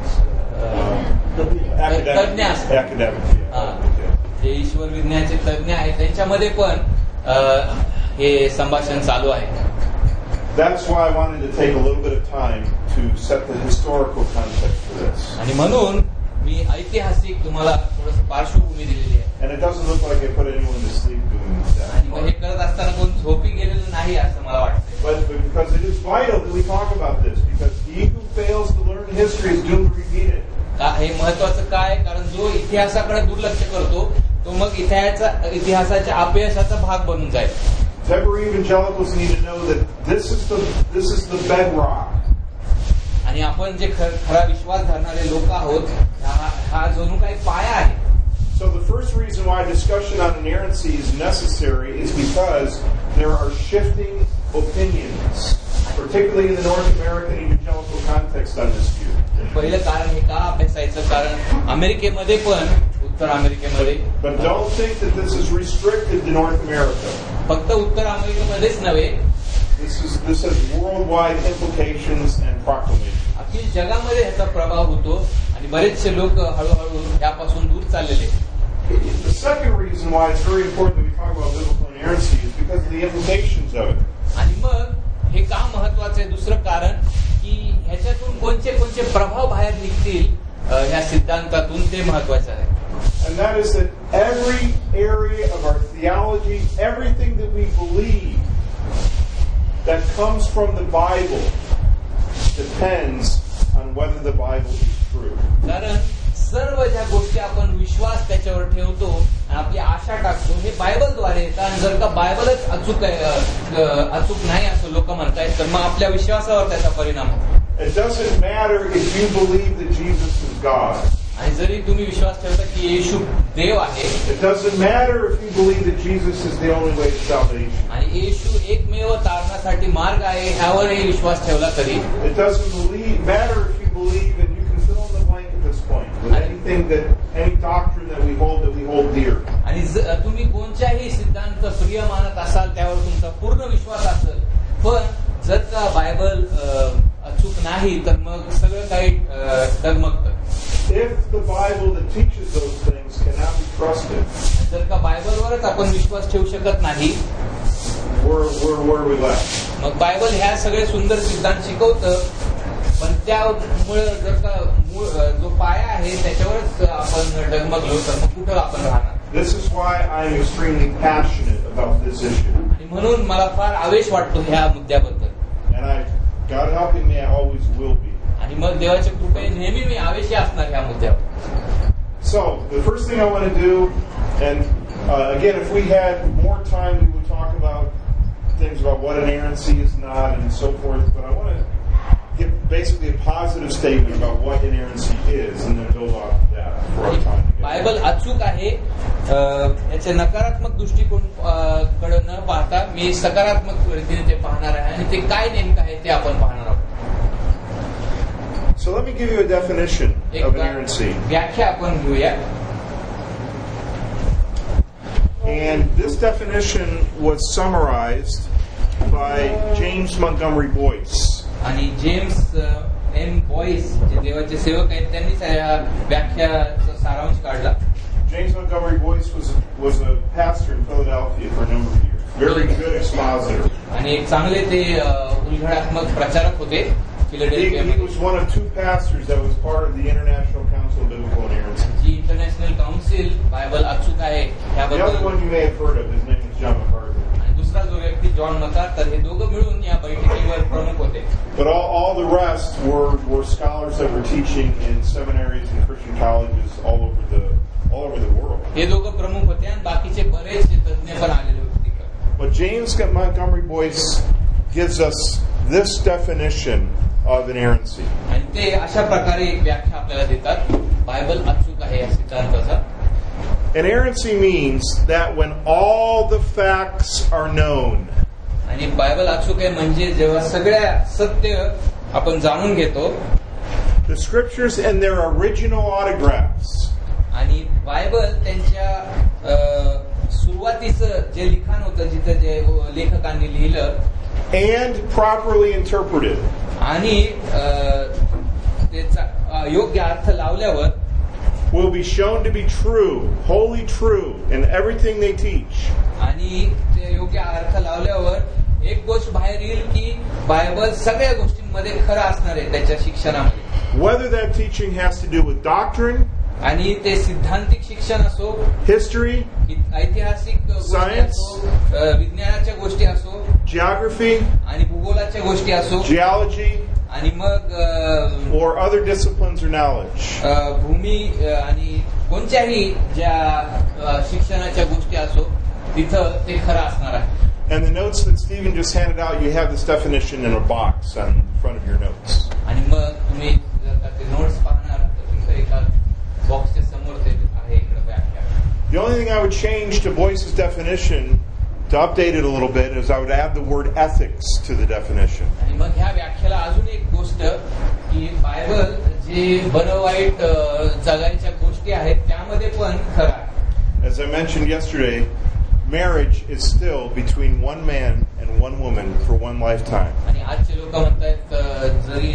तज्ञ असतात, जे ईश्वर विज्ञानाचे तज्ञ आहेत, त्यांच्यामध्ये पण हे संभाषण चालू आहे. That's why I wanted to take a little bit of time to set the historical context for this. आणि म्हणून मी ऐतिहासिक तुम्हाला थोडंसं पार्श्वभूमी दिलेली आहे. And it doesn't look like I put anyone to sleep doing that. आणि मग हे करत असताना कोण झोपी गेलेलं नाही असं मला वाटतं. But because it is vital that we talk about this, because he who fails to learn history is doomed to repeat it. हे महत्वाचं काय, कारण जो इतिहासाकडे दुर्लक्ष करतो तो मग इतिहासा इतिहासाच्या अपयशाचा भाग बनून जाईल. Every evangelicals need to know that this is the this is the bedrock. आणि आपण जे खरा विश्वास धरणारे लोक आहोत, हा जणू काही पाया आहे. So the first reason why discussion on inerrancy is necessary is because there are shifting opinions, particularly in the North American evangelical context on this view. पहिलं कारण हे का अभ्यासायचं, कारण अमेरिकेमध्ये पण, उत्तर अमेरिकेमध्ये. But don't think that this is restricted to North America. फक्त उत्तर अमेरिकेमध्येच नव्हे. This is this has worldwide implications and proclamations. अखिल जगामध्ये ह्याचा प्रभाव होतो आणि बरेचसे लोक हळूहळू यापासून दूर चाललेले. The second reason why it's very important that we talk about biblical inerrancy is because of the implications of it. आणि मग हे का महत्वाचं आहे, दुसरं कारण की ह्याच्यातून कोणते कोणते प्रभाव बाहेर निघतील ह्या सिद्धांतातून, ते महत्वाचं आहे. And that is that every area of our theology, everything that we believe that comes from the Bible depends on whether the Bible is true. कारण सर्व ज्या गोष्टी आपण विश्वास त्याच्यावर ठेवतो आणि आपली आशा टाकतो, हे बायबलद्वारे येतात. आणि जर का बायबलच अचूक अचूक नाही असं लोक म्हणतायत, तर मग आपल्या विश्वासावर त्याचा परिणाम होतो. It doesn't matter if you believe that Jesus is God. आणि जरी तुम्ही विश्वास ठेवता की येशू देव आहे, it doesn't matter if you believe that Jesus is the only way to salvation. आणि येशू एकमेव तारणासाठी मार्ग आहे ह्यावरही विश्वास ठेवला तरी, it doesn't believe, matter if you believe, and you can fill in the blank at this point with anything that any doctrine that we hold that we hold dear. आणि तुम्ही कोणत्याही सिद्धांत प्रिय मानत असाल त्यावर तुमचा पूर्ण विश्वास असेल, पण जर का बायबल अचूक नाही तर मग सगळं काही डगमगतं. If the Bible that teaches those things cannot be trusted, जर का बायबलवरच आपण विश्वास ठेवू शकत नाही, where where where are we left? मग बायबल ह्या सगळे सुंदर सिद्धांत शिकवतं, पण त्यामुळे जर का मूळ जो पाया आहे त्याच्यावरच आपण डगमगलो तर मग कुठं आपण राहणार. This is why I am extremely passionate about this issue. आणि म्हणून मला फार आवेश वाटतो ह्या मुद्द्याबद्दल. And I, God helping me, I always will be. आणि मग देवाच्या कृपेने नेहमी मी आवेशी असणार ह्या मुद्द्यावर. So, the first thing I want to do, and uh, again, if we had more time, we would talk about things about what inerrancy is not and so forth, but I want to give basically a positive statement about what inerrancy is and then build off of that for our time together. Bible अचूक आहे याचे नकारात्मक दृष्टिकोन कडे न पाहता मी सकारात्मक रीतीने ते पाहणार आहे आणि ते काय नेमकं आहे ते आपण पाहणार आहोत. So let me give you a definition of inerrancy. व्याख्या आपण घेऊया. And this definition was summarized by James Montgomery Boyce. आणि जेम्स एम बॉइस जे देवाचे सेवक आहेत त्यांनी या व्याख्याचा सारांश काढला. James Montgomery Boyce was was a pastor in Philadelphia for a number of years. Very good expositor. आणि एक चांगले ते उलगडात्मक प्रचारक होते. He, he was one of two pastors that was part of the International Council of Biblical Inerrancy. जी इंटरनॅशनल काउन्सिल बायबल अचूक आहे The other one you may have heard of, his name is John MacArthur. आणि दुसरा जो व्यक्ती जॉन मकार्थर हे दोघं मिळून या बैठकीवर प्रमुख होते. But all, all the rest were were scholars that were teaching in seminaries and Christian colleges all over the all over the world. हे दोघं प्रमुख होते आणि बाकीचे बरेच तज्ञ पण आलेले होते. But James Montgomery Boyce gives us this definition of inerrancy. आणि ते अशा प्रकारे एक व्याख्या आपल्याला देतात. बायबल अचूक आहे या सिद्धांताचा. Inerrancy means that when all the facts are known. आणि बायबल अचूक आहे म्हणजे जेव्हा सगळ्या सत्य आपण जाणून घेतो. The scriptures and their original autographs. आणि बायबल त्यांच्या सुरुवातीचं जे लिखाण होतं जिथं जे लेखकांनी लिहिलं and properly interpreted. आणि त्याचा योग्य अर्थ लावल्यावर will be shown to be true, wholly true in everything they teach. आणि ते योग्य अर्थ लावल्यावर एक गोष्ट बाहेर येईल की बायबल सगळ्या गोष्टींमध्ये खरं असणार आहे त्याच्या शिक्षणामध्ये. Whether that teaching has to do with doctrine, आणि ते सिद्धांतिक शिक्षण असो, history, ऐतिहासिक गोष्टी असो, विज्ञानाच्या गोष्टी असो, geography, आणि भूगोलाच्या गोष्टी असो, geology, आणि मग or other disciplines or knowledge. भूमी आणि कोणत्याही ज्या शिक्षणाच्या गोष्टी असो तिथं ते खरं असणार आहे. And the notes that Stephen just handed out, you have this definition in a box on front of your notes. आणि मग तुम्ही जर ते नोट्स पाहणार तर तिथं एका बॉक्सच्या समोर ते आहे इकडे व्याख्या. The only thing I would change to Boyce's definition, to update it a little bit, is I would add the word ethics to the definition. आणि मग ह्या व्याख्याला अजून एक गोष्ट की बायबल जे बरं वाईट जगायच्या गोष्टी आहेत त्यामध्ये पण खरं आहे. As I mentioned yesterday, marriage is still between one man and one woman for one lifetime. आणि आजचे लोक म्हणतात जरी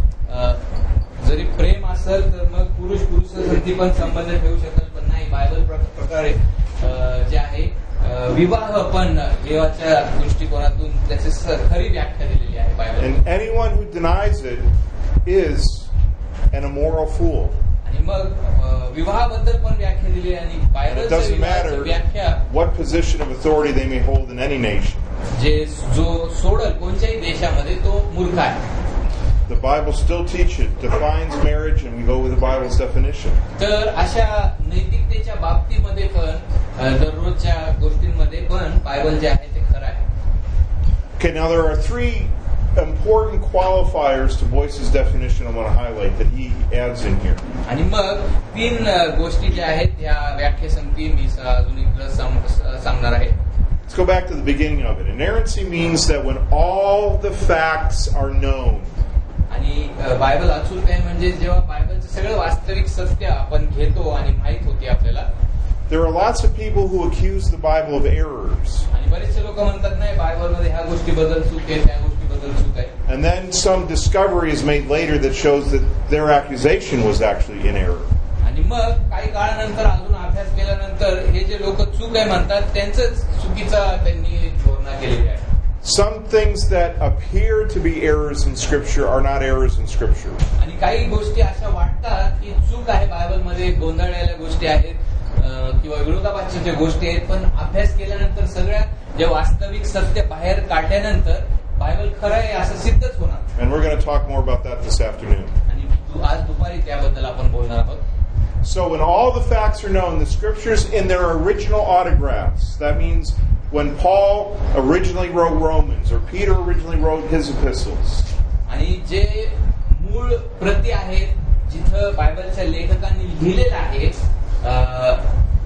जरी प्रेम असेल तर मग पुरुष पुरुषांसाठी पण संबंध ठेवू शकेल, पण नाही. बायबल प्रकारे जे आहे विवाह पण देवाच्या दृष्टिकोनातून त्याची खरी व्याख्या दिलेली आहे Bible. And anyone who denies it is an immoral fool. आणि मग विवाहाबद्दल पण व्याख्या दिली आणि बायबलची व्याख्या what position of authority they may hold in any nation. जे जो सोडल कोणत्याही देशामध्ये तो मूर्ख आहे. The Bible still teaches, defines marriage, and we go with the Bible's definition. तर अशा नैतिकतेच्या बाबतीमध्ये पण दररोजच्या गोष्टींमध्ये पण बायबल जे आहे ते खरं आहे. Okay, now there are three important qualifiers to Boyce's definition I want to highlight that he adds in here. आणि मग तीन गोष्टी ज्या आहेत या व्याख्येसंगती मी अजून इकडे सांगणार आहे. Let's go back to the beginning of it. Inerrancy means that when all the facts are known. आणि बायबल अचूक आहे म्हणजे जेव्हा बायबलचं सगळं वास्तविक सत्य आपण घेतो आणि माहित होते आपल्याला. There are lots of people who accuse the Bible of errors. आणि बरेचसे लोक म्हणतात नाही बायबलमध्ये ह्या गोष्टीबद्दल चूक आहे, त्या गोष्टीबद्दल चूक आहे. And then some discovery is made later that shows that their accusation was actually in error. आणि मग काही काळानंतर अजून अभ्यास केल्यानंतर हे जे लोक चूक आहे म्हणतात त्यांचंच चुकीचा त्यांनी धोरणा केलेली आहे. Some things that appear to be errors in Scripture are not errors in Scripture. आणि काही गोष्टी अशा वाटतात की चूक आहे बायबलमध्ये, गोंधळलेल्या गोष्टी आहेत किंवा विरोधाभासच्या गोष्टी आहेत, पण अभ्यास केल्यानंतर सगळ्या जे वास्तविक सत्य बाहेर काढल्यानंतर बायबल खरं आहे असं सिद्धच होणार. And we're going to talk more about that this afternoon. आणि दु- आज दुपारी त्याबद्दल आपण बोलणार आहोत. So when all the facts are known, the scriptures in their original autographs, that means when Paul originally wrote Romans or Peter originally wrote his epistles, आणि जे मूळ प्रती आहेत जिथं बायबलच्या लेखकांनी लिहिलेलं आहे अं,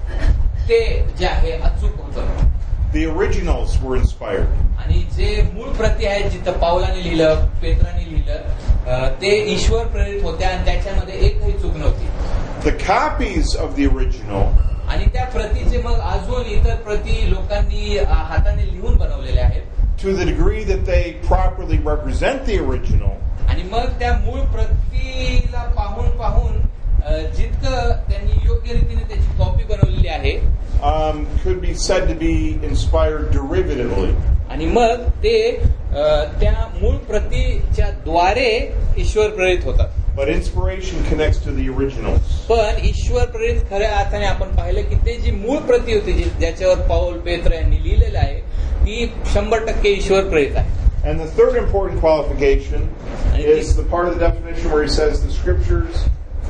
ते जे आहे अचूक होतं. the originals were inspired. आणि जे मूळ प्रती आहेत जिथं पावलाने लिहिलं, पेत्राने लिहिलं, अं, ते ईश्वर प्रेरित होत्या आणि त्याच्यामध्ये एकही चूक नव्हती. The copies of the original आणि त्या प्रतीचे मग अजून इतर प्रती लोकांनी अं, हाताने लिहून बनवलेले आहेत. to the degree that they properly represent the original, आणि मग त्या मूळ प्रतीला पाहून पाहून अं, जितकं त्यांनी योग्य रीतीने त्याची कॉपी बनवलेली आहे um, could be said to be inspired derivatively. आणि मग ते अं, त्या मूळ प्रतीच्या द्वारे ईश्वर प्रेरित होतात. But inspiration connects to the originals. पण ईश्वर प्रेरित खऱ्या अर्थाने आपण पाहिलं की ते जी मूळ प्रती होती जी- ज्याच्यावर पाऊल पेत्र यांनी लिहिलेलं आहे ती शंभर टक्के ईश्वर प्रेरित आहे. And the third important qualification is the part of the definition where he says the scriptures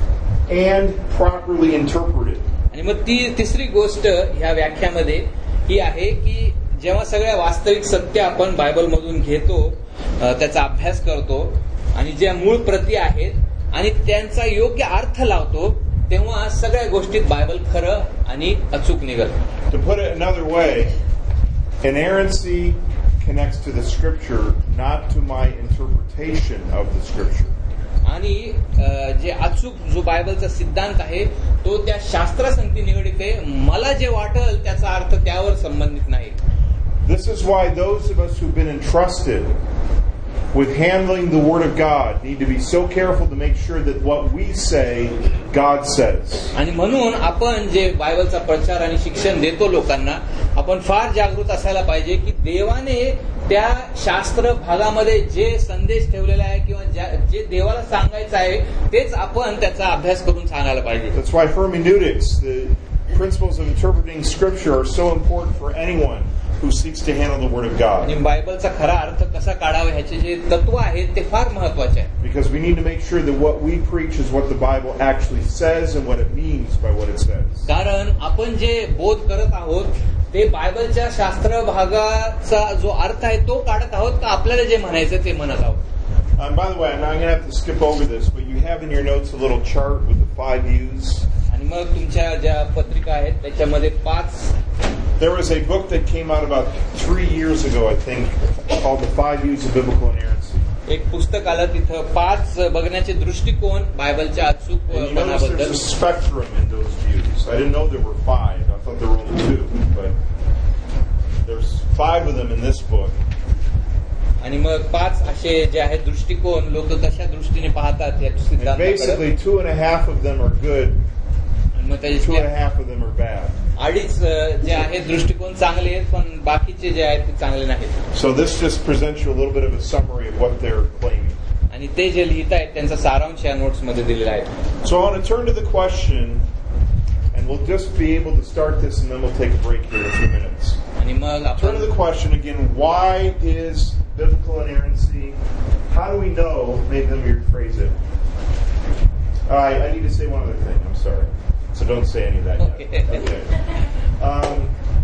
and properly interpreted. आणि मग ती तिसरी गोष्ट ह्या व्याख्यामध्ये ही आहे की जेव्हा सगळ्या वास्तविक सत्य आपण बायबलमधून घेतो, अ, त्याचा अभ्यास करतो आणि ज्या मूळ प्रती आहेत आणि त्यांचा योग्य अर्थ लावतो, तेव्हा सगळ्या गोष्टीत बायबल खरं आणि अचूक निघत. To put it another way, inerrancy connects to the scripture, not to my interpretation of the scripture. आणि अ, जे अचूक जो बायबलचा सिद्धांत आहे तो त्या शास्त्रासंगती निगडित आहे. मला जे वाटेल त्याचा अर्थ त्यावर संबंधित नाही. This is why those of us who've been entrusted with handling the Word of God need to be so careful to make sure that what we say, God says. आणि म्हणून आपण जे बायबलचा प्रचार आणि शिक्षण देतो लोकांना, आपण फार जागृत असायला पाहिजे की देवाने त्या शास्त्र भागामध्ये जे संदेश ठेवलेला आहे किंवा जे देवाला सांगायचं आहे तेच आपण त्याचा अभ्यास करून सांगायला पाहिजे. That's why hermeneutics, the principles of interpreting Scripture, are so important for anyone who seeks to handle the Word of God. आणि बायबलचा खरा अर्थ कसा काढावा ह्याचे जे तत्व आहेत ते फार महत्वाचे आहे. Because we need to make sure that what we preach is what the Bible actually says and what it means by what it says. कारण आपण जे बोध करत आहोत ते बायबलच्या शास्त्र भागाचा जो अर्थ आहे तो काढत आहोत का आपल्याला जे म्हणायचं ते म्हणत आहोत. Um, by the way, I'm going to have to skip over this, but you have in your notes a little chart with the five views. आणि मग तुमच्या ज्या पत्रिका आहेत त्याच्यामध्ये पाच. There was a book that came out about three years ago, I think, called The Five Views of Biblical Inerrancy. एक पुस्तक आलं तिथं पाच बघण्याचे दृष्टिकोन बायबलच्या And you notice अचूकपणाबद्दल. there's a spectrum in those views. I didn't know there were five. I thought there were only two, but there's five of them in this book. आणि मग पाच असे जे आहेत दृष्टिकोन लोक कशा दृष्टीने पाहतात या And सिद्धांताकडे. basically, two and a half of them are good, मग two and a त्याचे half of them are bad. अडीच जे आहेत दृष्टिकोन चांगले आहेत पण बाकीचे जे आहेत ते चांगले नाहीत. So this just presents you a little bit of a summary of what they're claiming. आणि ते जे लिहित आहेत त्यांचा सारांश या नोट्स मध्ये दिलेला आहे. So I want to turn to the question, and we'll just be able to start this, and then we'll take a break here in a few minutes. आणि मग Turn आपण to the question again, why is biblical inerrancy? How do we know? Maybe let me rephrase it. All right, I need to say one other thing. I'm sorry. So don't say any of that yet. Okay. Okay. Um,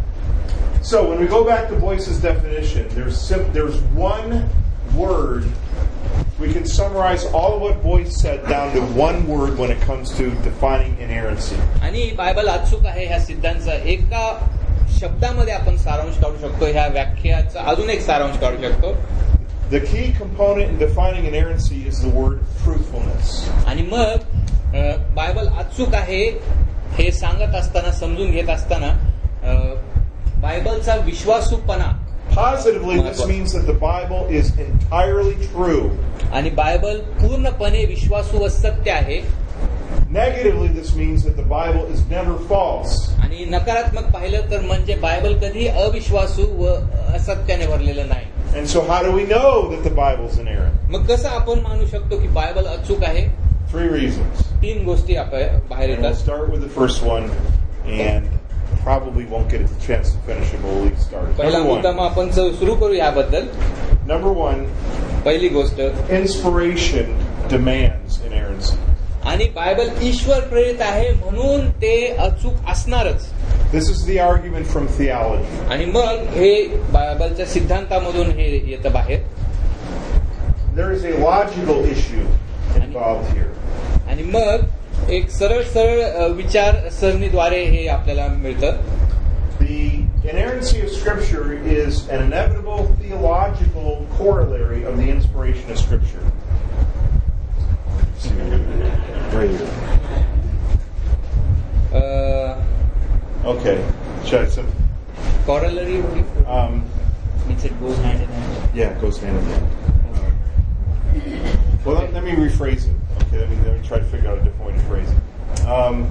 so when we go back to Boyce's definition, there's sim- there's one word. We can summarize all of what Boyce said down to one word when it comes to defining inerrancy. आणि बायबल अचूक आहे ह्या सिद्धांचा एका शब्दामध्ये आपण सारांश काढू शकतो. ह्या व्याख्याचा अजून एक सारांश काढू शकतो. The key component in defining inerrancy is the word truthfulness. आणि मग अ, बायबल अचूक आहे हे सांगत असताना समजून घेत असताना अ, बायबलचा विश्वासूपणा. Positively, this means that the Bible is entirely true. आणि बायबल पूर्णपणे विश्वासू व सत्य आहे. Negatively, this means that the Bible is never false. आणि नकारात्मक पाहिलं तर म्हणजे बायबल कधी अविश्वासू व असत्याने भरलेलं नाही. And so how do we know that the Bible's inerrant? मग कसं आपण मानू शकतो की बायबल अचूक आहे? Three reasons. तीन गोष्टी आपण बाहेर And we'll येतात. start with the first one, and probably won't get a chance to finish it, but we'll at least start it. पहिला Number मुद्दा one. मग आपण सुरू करू याबद्दल. Number one, पहिली गोष्ट, inspiration demands inerrancy. आणि बायबल ईश्वर प्रेरित आहे म्हणून ते अचूक असणारच. This is the argument from theology. आणि मग हे बायबलच्या सिद्धांतामधून हे येतं बाहेर. There is a logical issue involved here. आणि मग एक सरळ सरळ विचारसरणीद्वारे हे आपल्याला मिळतं. The inerrancy of Scripture is an inevitable theological corollary of the inspiration of Scripture. Right here. Uh, okay. Should I say? Corollary? Um, means it goes hand in hand. Yeah, it goes hand in hand. Well, let, let me rephrase it. Okay, let me, let me try to figure out a different way to phrase it. Um,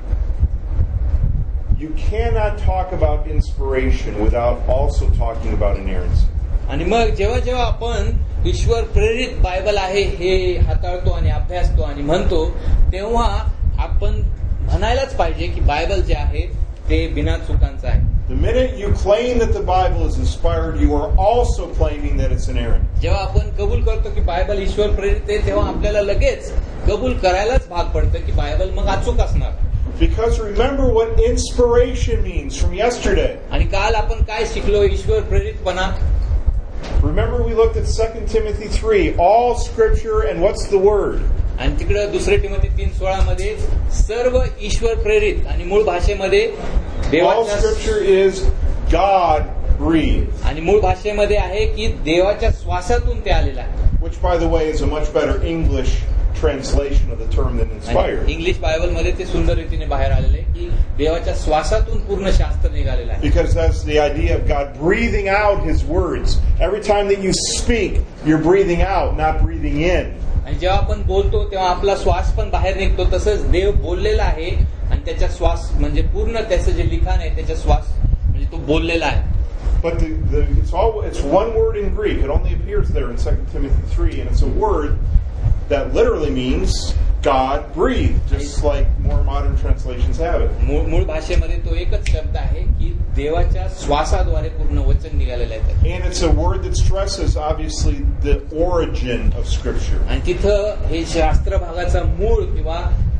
you cannot talk about inspiration without also talking about inerrancy. आणि मग जेव्हा जेव्हा आपण ईश्वर प्रेरित बायबल आहे हे हाताळतो आणि अभ्यासतो आणि म्हणतो, तेव्हा आपण म्हणायलाच पाहिजे की बायबल जे आहे ते बिना चुकांचं आहे. The minute you claim that the Bible is inspired, you are also claiming that it's inerrant. जेव्हा आपण कबूल करतो की बायबल ईश्वर प्रेरित आहे, तेव्हा आपल्याला लगेच कबूल करायलाच भाग पडतं की बायबल मग अचूक असणार. Because remember what inspiration means from yesterday. आणि काल आपण काय शिकलो ईश्वर प्रेरितपणा? Remember we looked at Second Timothy three, all scripture and what's the word? आणि तिकडे दुसरे तिमोथी तीन सोळा मध्ये सर्व ईश्वर प्रेरित आणि मूळ भाषेमध्ये all scripture is God breathed. आणि मूळ भाषेमध्ये आहे की देवाच्या श्वासातून ते आलेलं आहे. Which by the way is a much better English translation of the term than inspired. English Bible मध्ये ते सुंदर रीतीने बाहेर आलेले आहे की देवाच्या श्वासातून पूर्ण शास्त्र निघालेलं आहे. Because that's the idea of God breathing out his words. Every time that you speak, you're breathing out, not breathing in. आणि जेव्हा आपण बोलतो तेव्हा आपला श्वास पण बाहेर निघतो, तसंच देव बोललेला आहे आणि त्याच्या श्वास म्हणजे पूर्ण त्याचं जे लिखाण आहे त्याच्या श्वास म्हणजे तो बोललेला आहे. But the, the, it's all it's one word in Greek. It only appears there in Second Timothy three, and it's a word that literally means God breathed, just like more modern translations have it. मूळ मूळ भाषेमध्ये तो एकच शब्द आहे की देवाच्या श्वासाद्वारे पूर्ण वचन निघालेलं आहे. And it's a word that stresses obviously the origin of Scripture. आणि तिथं हे शास्त्र भागाचा मूळ किंवा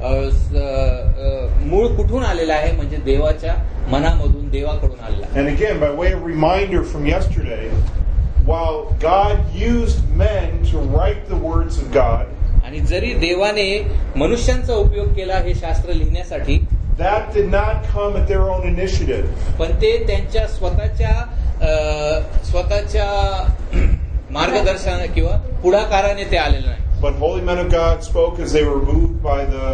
मूळ कुठून आलेला आहे म्हणजे देवाच्या मनामधून देवाकडून आलेला आहे. And again, by way of reminder from yesterday, while God used men to write the words of God, आणि जरी देवाने मनुष्यांचा उपयोग केला हे शास्त्र लिहिण्यासाठी, that did not come at their own initiative. पण ते त्यांच्या स्वतःच्या स्वतःच्या मार्गदर्शन किंवा पुढाकाराने ते आलेलं नाही. But holy men of God spoke as they were moved by the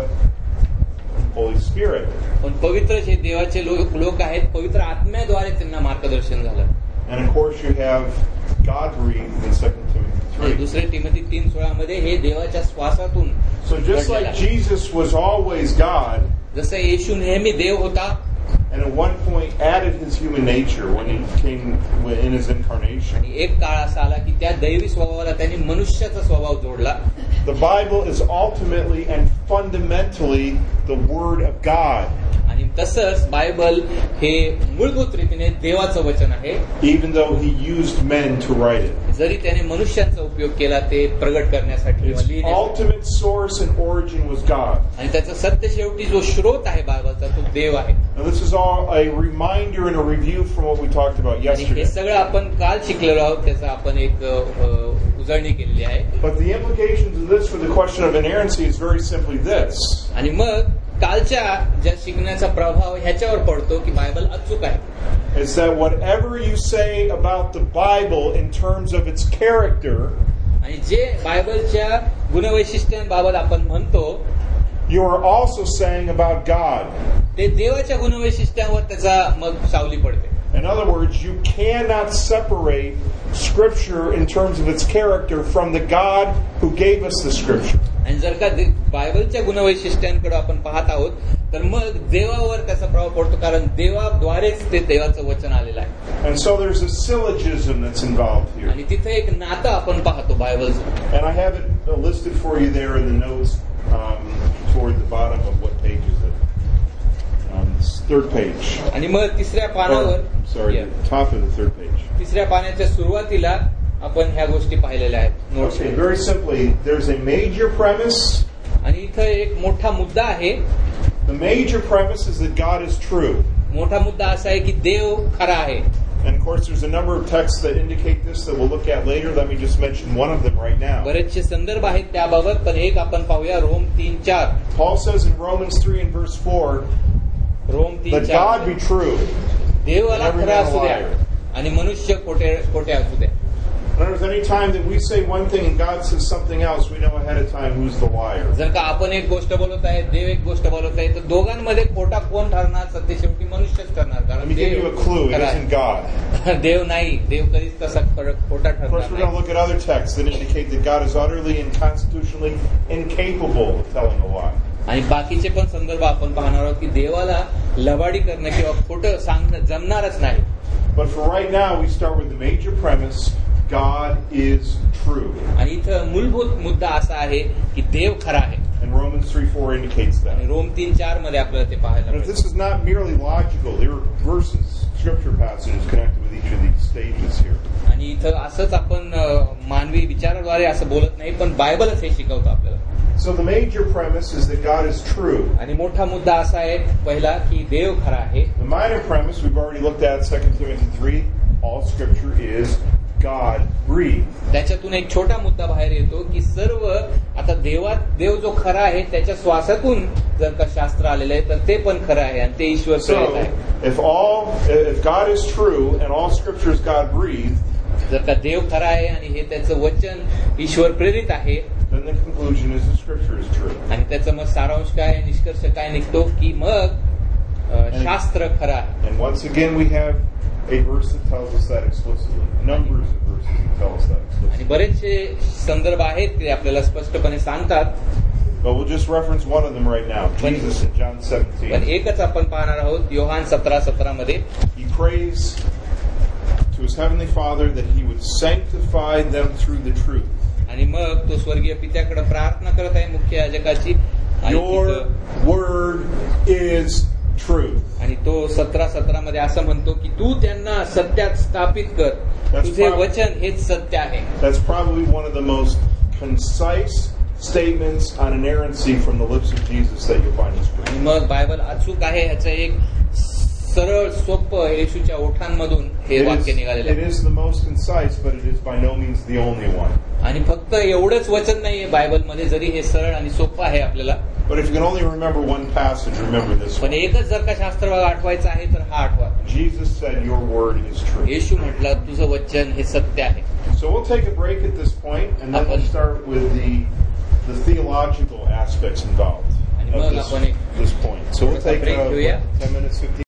Holy Spirit. पण पवित्र जे देवाचे लोक लोक आहेत, पवित्र आत्म्याद्वारे त्यांना मार्गदर्शन झालं. And of course you have God breathed in Second Timothy three. दुसरे तिमोथी तीन सोळा मध्ये हे देवाच्या श्वासातून. So just like Jesus was always God, जसं येशू नेहमी देव होता, and at one point added his human nature when he came in his incarnation. आणि एक काळ असा आला की त्या दैवी स्वभावाला त्यांनी मनुष्याचा स्वभाव जोडला. The Bible is ultimately and fundamentally the Word of God. आणि तसंच बायबल हे मूलभूत रीतीने देवाचं वचन आहे. Even though he used men to write it. जरी त्याने मनुष्यांचा उपयोग केला ते प्रगट करण्यासाठी. Its ultimate source and origin was God. आणि त्याचा सत्य शेवटी जो स्रोत आहे बायबलचा तो देव आहे. Now this is all a reminder and a review from what we talked about yesterday. हे सगळं आपण काल शिकलेलो आहोत, त्याचा आपण एक उजळणी केलेली आहे. But the implications of this for the question of inerrancy is very simply this. आणि मग कालच्या ज्या शिकण्याचा प्रभाव ह्याच्यावर पडतो की बायबल अचूक आहे. Is that whatever you say about the Bible in terms of its character, आणि जे बायबलच्या गुणवैशिष्ट्यांबाबत आपण म्हणतो, you are also saying about God. ते देवाच्या गुणवैशिष्ट्यांवर त्याचा मग सावली पडते. In other words, you cannot separate Scripture in terms of its character from the God who gave us the Scripture. आणि जर का बायबलच्या गुणवैशिष्ट्यांकडे आपण पाहत आहोत तर मग देवावर त्याचा प्रभाव पडतो, कारण देवाद्वारेच ते देवाचं वचन आलेलं आहे. And so there's a syllogism that's involved here. आणि तिथे एक नातं आपण पाहतो बायबलचं. And I have it listed for you there in the notes um, toward the bottom of what page is it? Um, third page. आणि मग तिसऱ्या पानावर, oh, I'm sorry, yeah. the top of the third page. तिसऱ्या पानाच्या सुरुवातीला आपण ह्या गोष्टी पाहिलेल्या आहेत notes. Okay, very simply, there's a major premise. आणि इथं एक मोठा मुद्दा आहे. The major premise is that God is true. मोठा मुद्दा असा आहे की देव खरा आहे. And of course, there's a number of texts that indicate this that we'll look at later. Let me just mention one of them right now. बरेचसे संदर्भ आहेत त्याबाबत, पण एक आपण पाहूया. रोम तीन चार. Paul says in Romans three and verse four, रोम तीन let चार. God be true. देवाला खरा असू द्या आणि मनुष्य खोटे खोटे असू द्या. In other words, any time that we say one thing and God says something else, we know ahead of time who's the liar. जर का आपण एक गोष्ट बोलत आहे, देव एक गोष्ट बोलत आहे, तर दोघांमध्ये खोटा कोण ठरणार? सत्य शेवटी मनुष्यच ठरणार. Let me give you a clue. It isn't God. देव नाही. देव कधीच तसा खोटा Of course, we're ठरणार going to look at other texts that indicate that God is utterly and constitutionally incapable of telling a lie. आणि बाकीचे पण संदर्भ आपण पाहणार आहोत की देवाला लबाडी करणं किंवा खोटं सांगणं जमणारच नाही. But for right now, we start with the major premise: God is true. आणि इथं मूलभूत मुद्दा असा आहे की देव खरा आहे. And Romans three four indicates that. आणि रोम तीन चार मध्ये आपल्याला ते पाहायला But this is not merely logical. There are verses, scripture passages connected with each of these stages here. आणि इथं असंच आपण मानवी विचाराद्वारे असं बोलत नाही, पण बायबलच हे शिकवतं आपल्याला. So the major premise is that God is true. आणि मोठा मुद्दा असा आहे पहिला की देव खरा आहे. The minor premise we've already looked at Second Timothy three. All scripture is God breathed. त्याच्यातून एक छोटा मुद्दा बाहेर येतो की सर्व आता देवात देव जो खरा आहे त्याच्या श्वासातून जर का शास्त्र आलेलं आहे तर ते पण खरं आहे आणि ते ईश्वर प्रेरित आहे. So if all if God is true and all scripture is God breathed, जर का देव खरा आहे आणि हे त्याचं वचन ईश्वर प्रेरित आहे, then the conclusion is the scripture is true. आणि त्याचं मग सारांश काय, निष्कर्ष काय निघतो की मग शास्त्र खरं आहे. And once again we have a verse that tells us that explicitly. Numbers of verses that tell us that explicitly. आणि बरेचसे संदर्भ आहेत ते आपल्याला स्पष्टपणे सांगतात. But we'll just reference one of them right now. Jesus in John seventeen. पण एकच आपण पाहणार आहोत योहान सतरा सतरा मध्ये. He prays to his heavenly Father that he would sanctify them through the truth. आणि मग तो स्वर्गीय पित्याकडे प्रार्थना करत आहे मुख्य याजकाची. Your word is truth. आणि तो सतरा सतरा मध्ये असं म्हणतो की तू त्यांना सत्यात स्थापित कर. तुझे वचन हेच सत्य आहे. That's probably one of the most concise statements on inerrancy from the lips of Jesus that you'll find in Scripture. आणि मग बायबल अचूक आहे ह्याचं एक सरळ सोपं येशूच्या ओठांमधून हे वाक्य निघालेलं आहे. It is the most concise, but it is by no means the only one. आणि फक्त एवढंच वचन नाहीये बायबलमध्ये, जरी हे सरळ आणि सोपं आहे आपल्याला. But if you can only remember one passage, remember this पण one. एकच जर का शास्त्र आठवायचं आहे तर हा आठवा. Jesus said, "Your word is true." येशू म्हटलं तुझं वचन हे सत्य आहे. So we'll take a break at this point, and then we'll start with the the theological aspects involved of this, this point. So we'll take uh, ten minutes, fifteen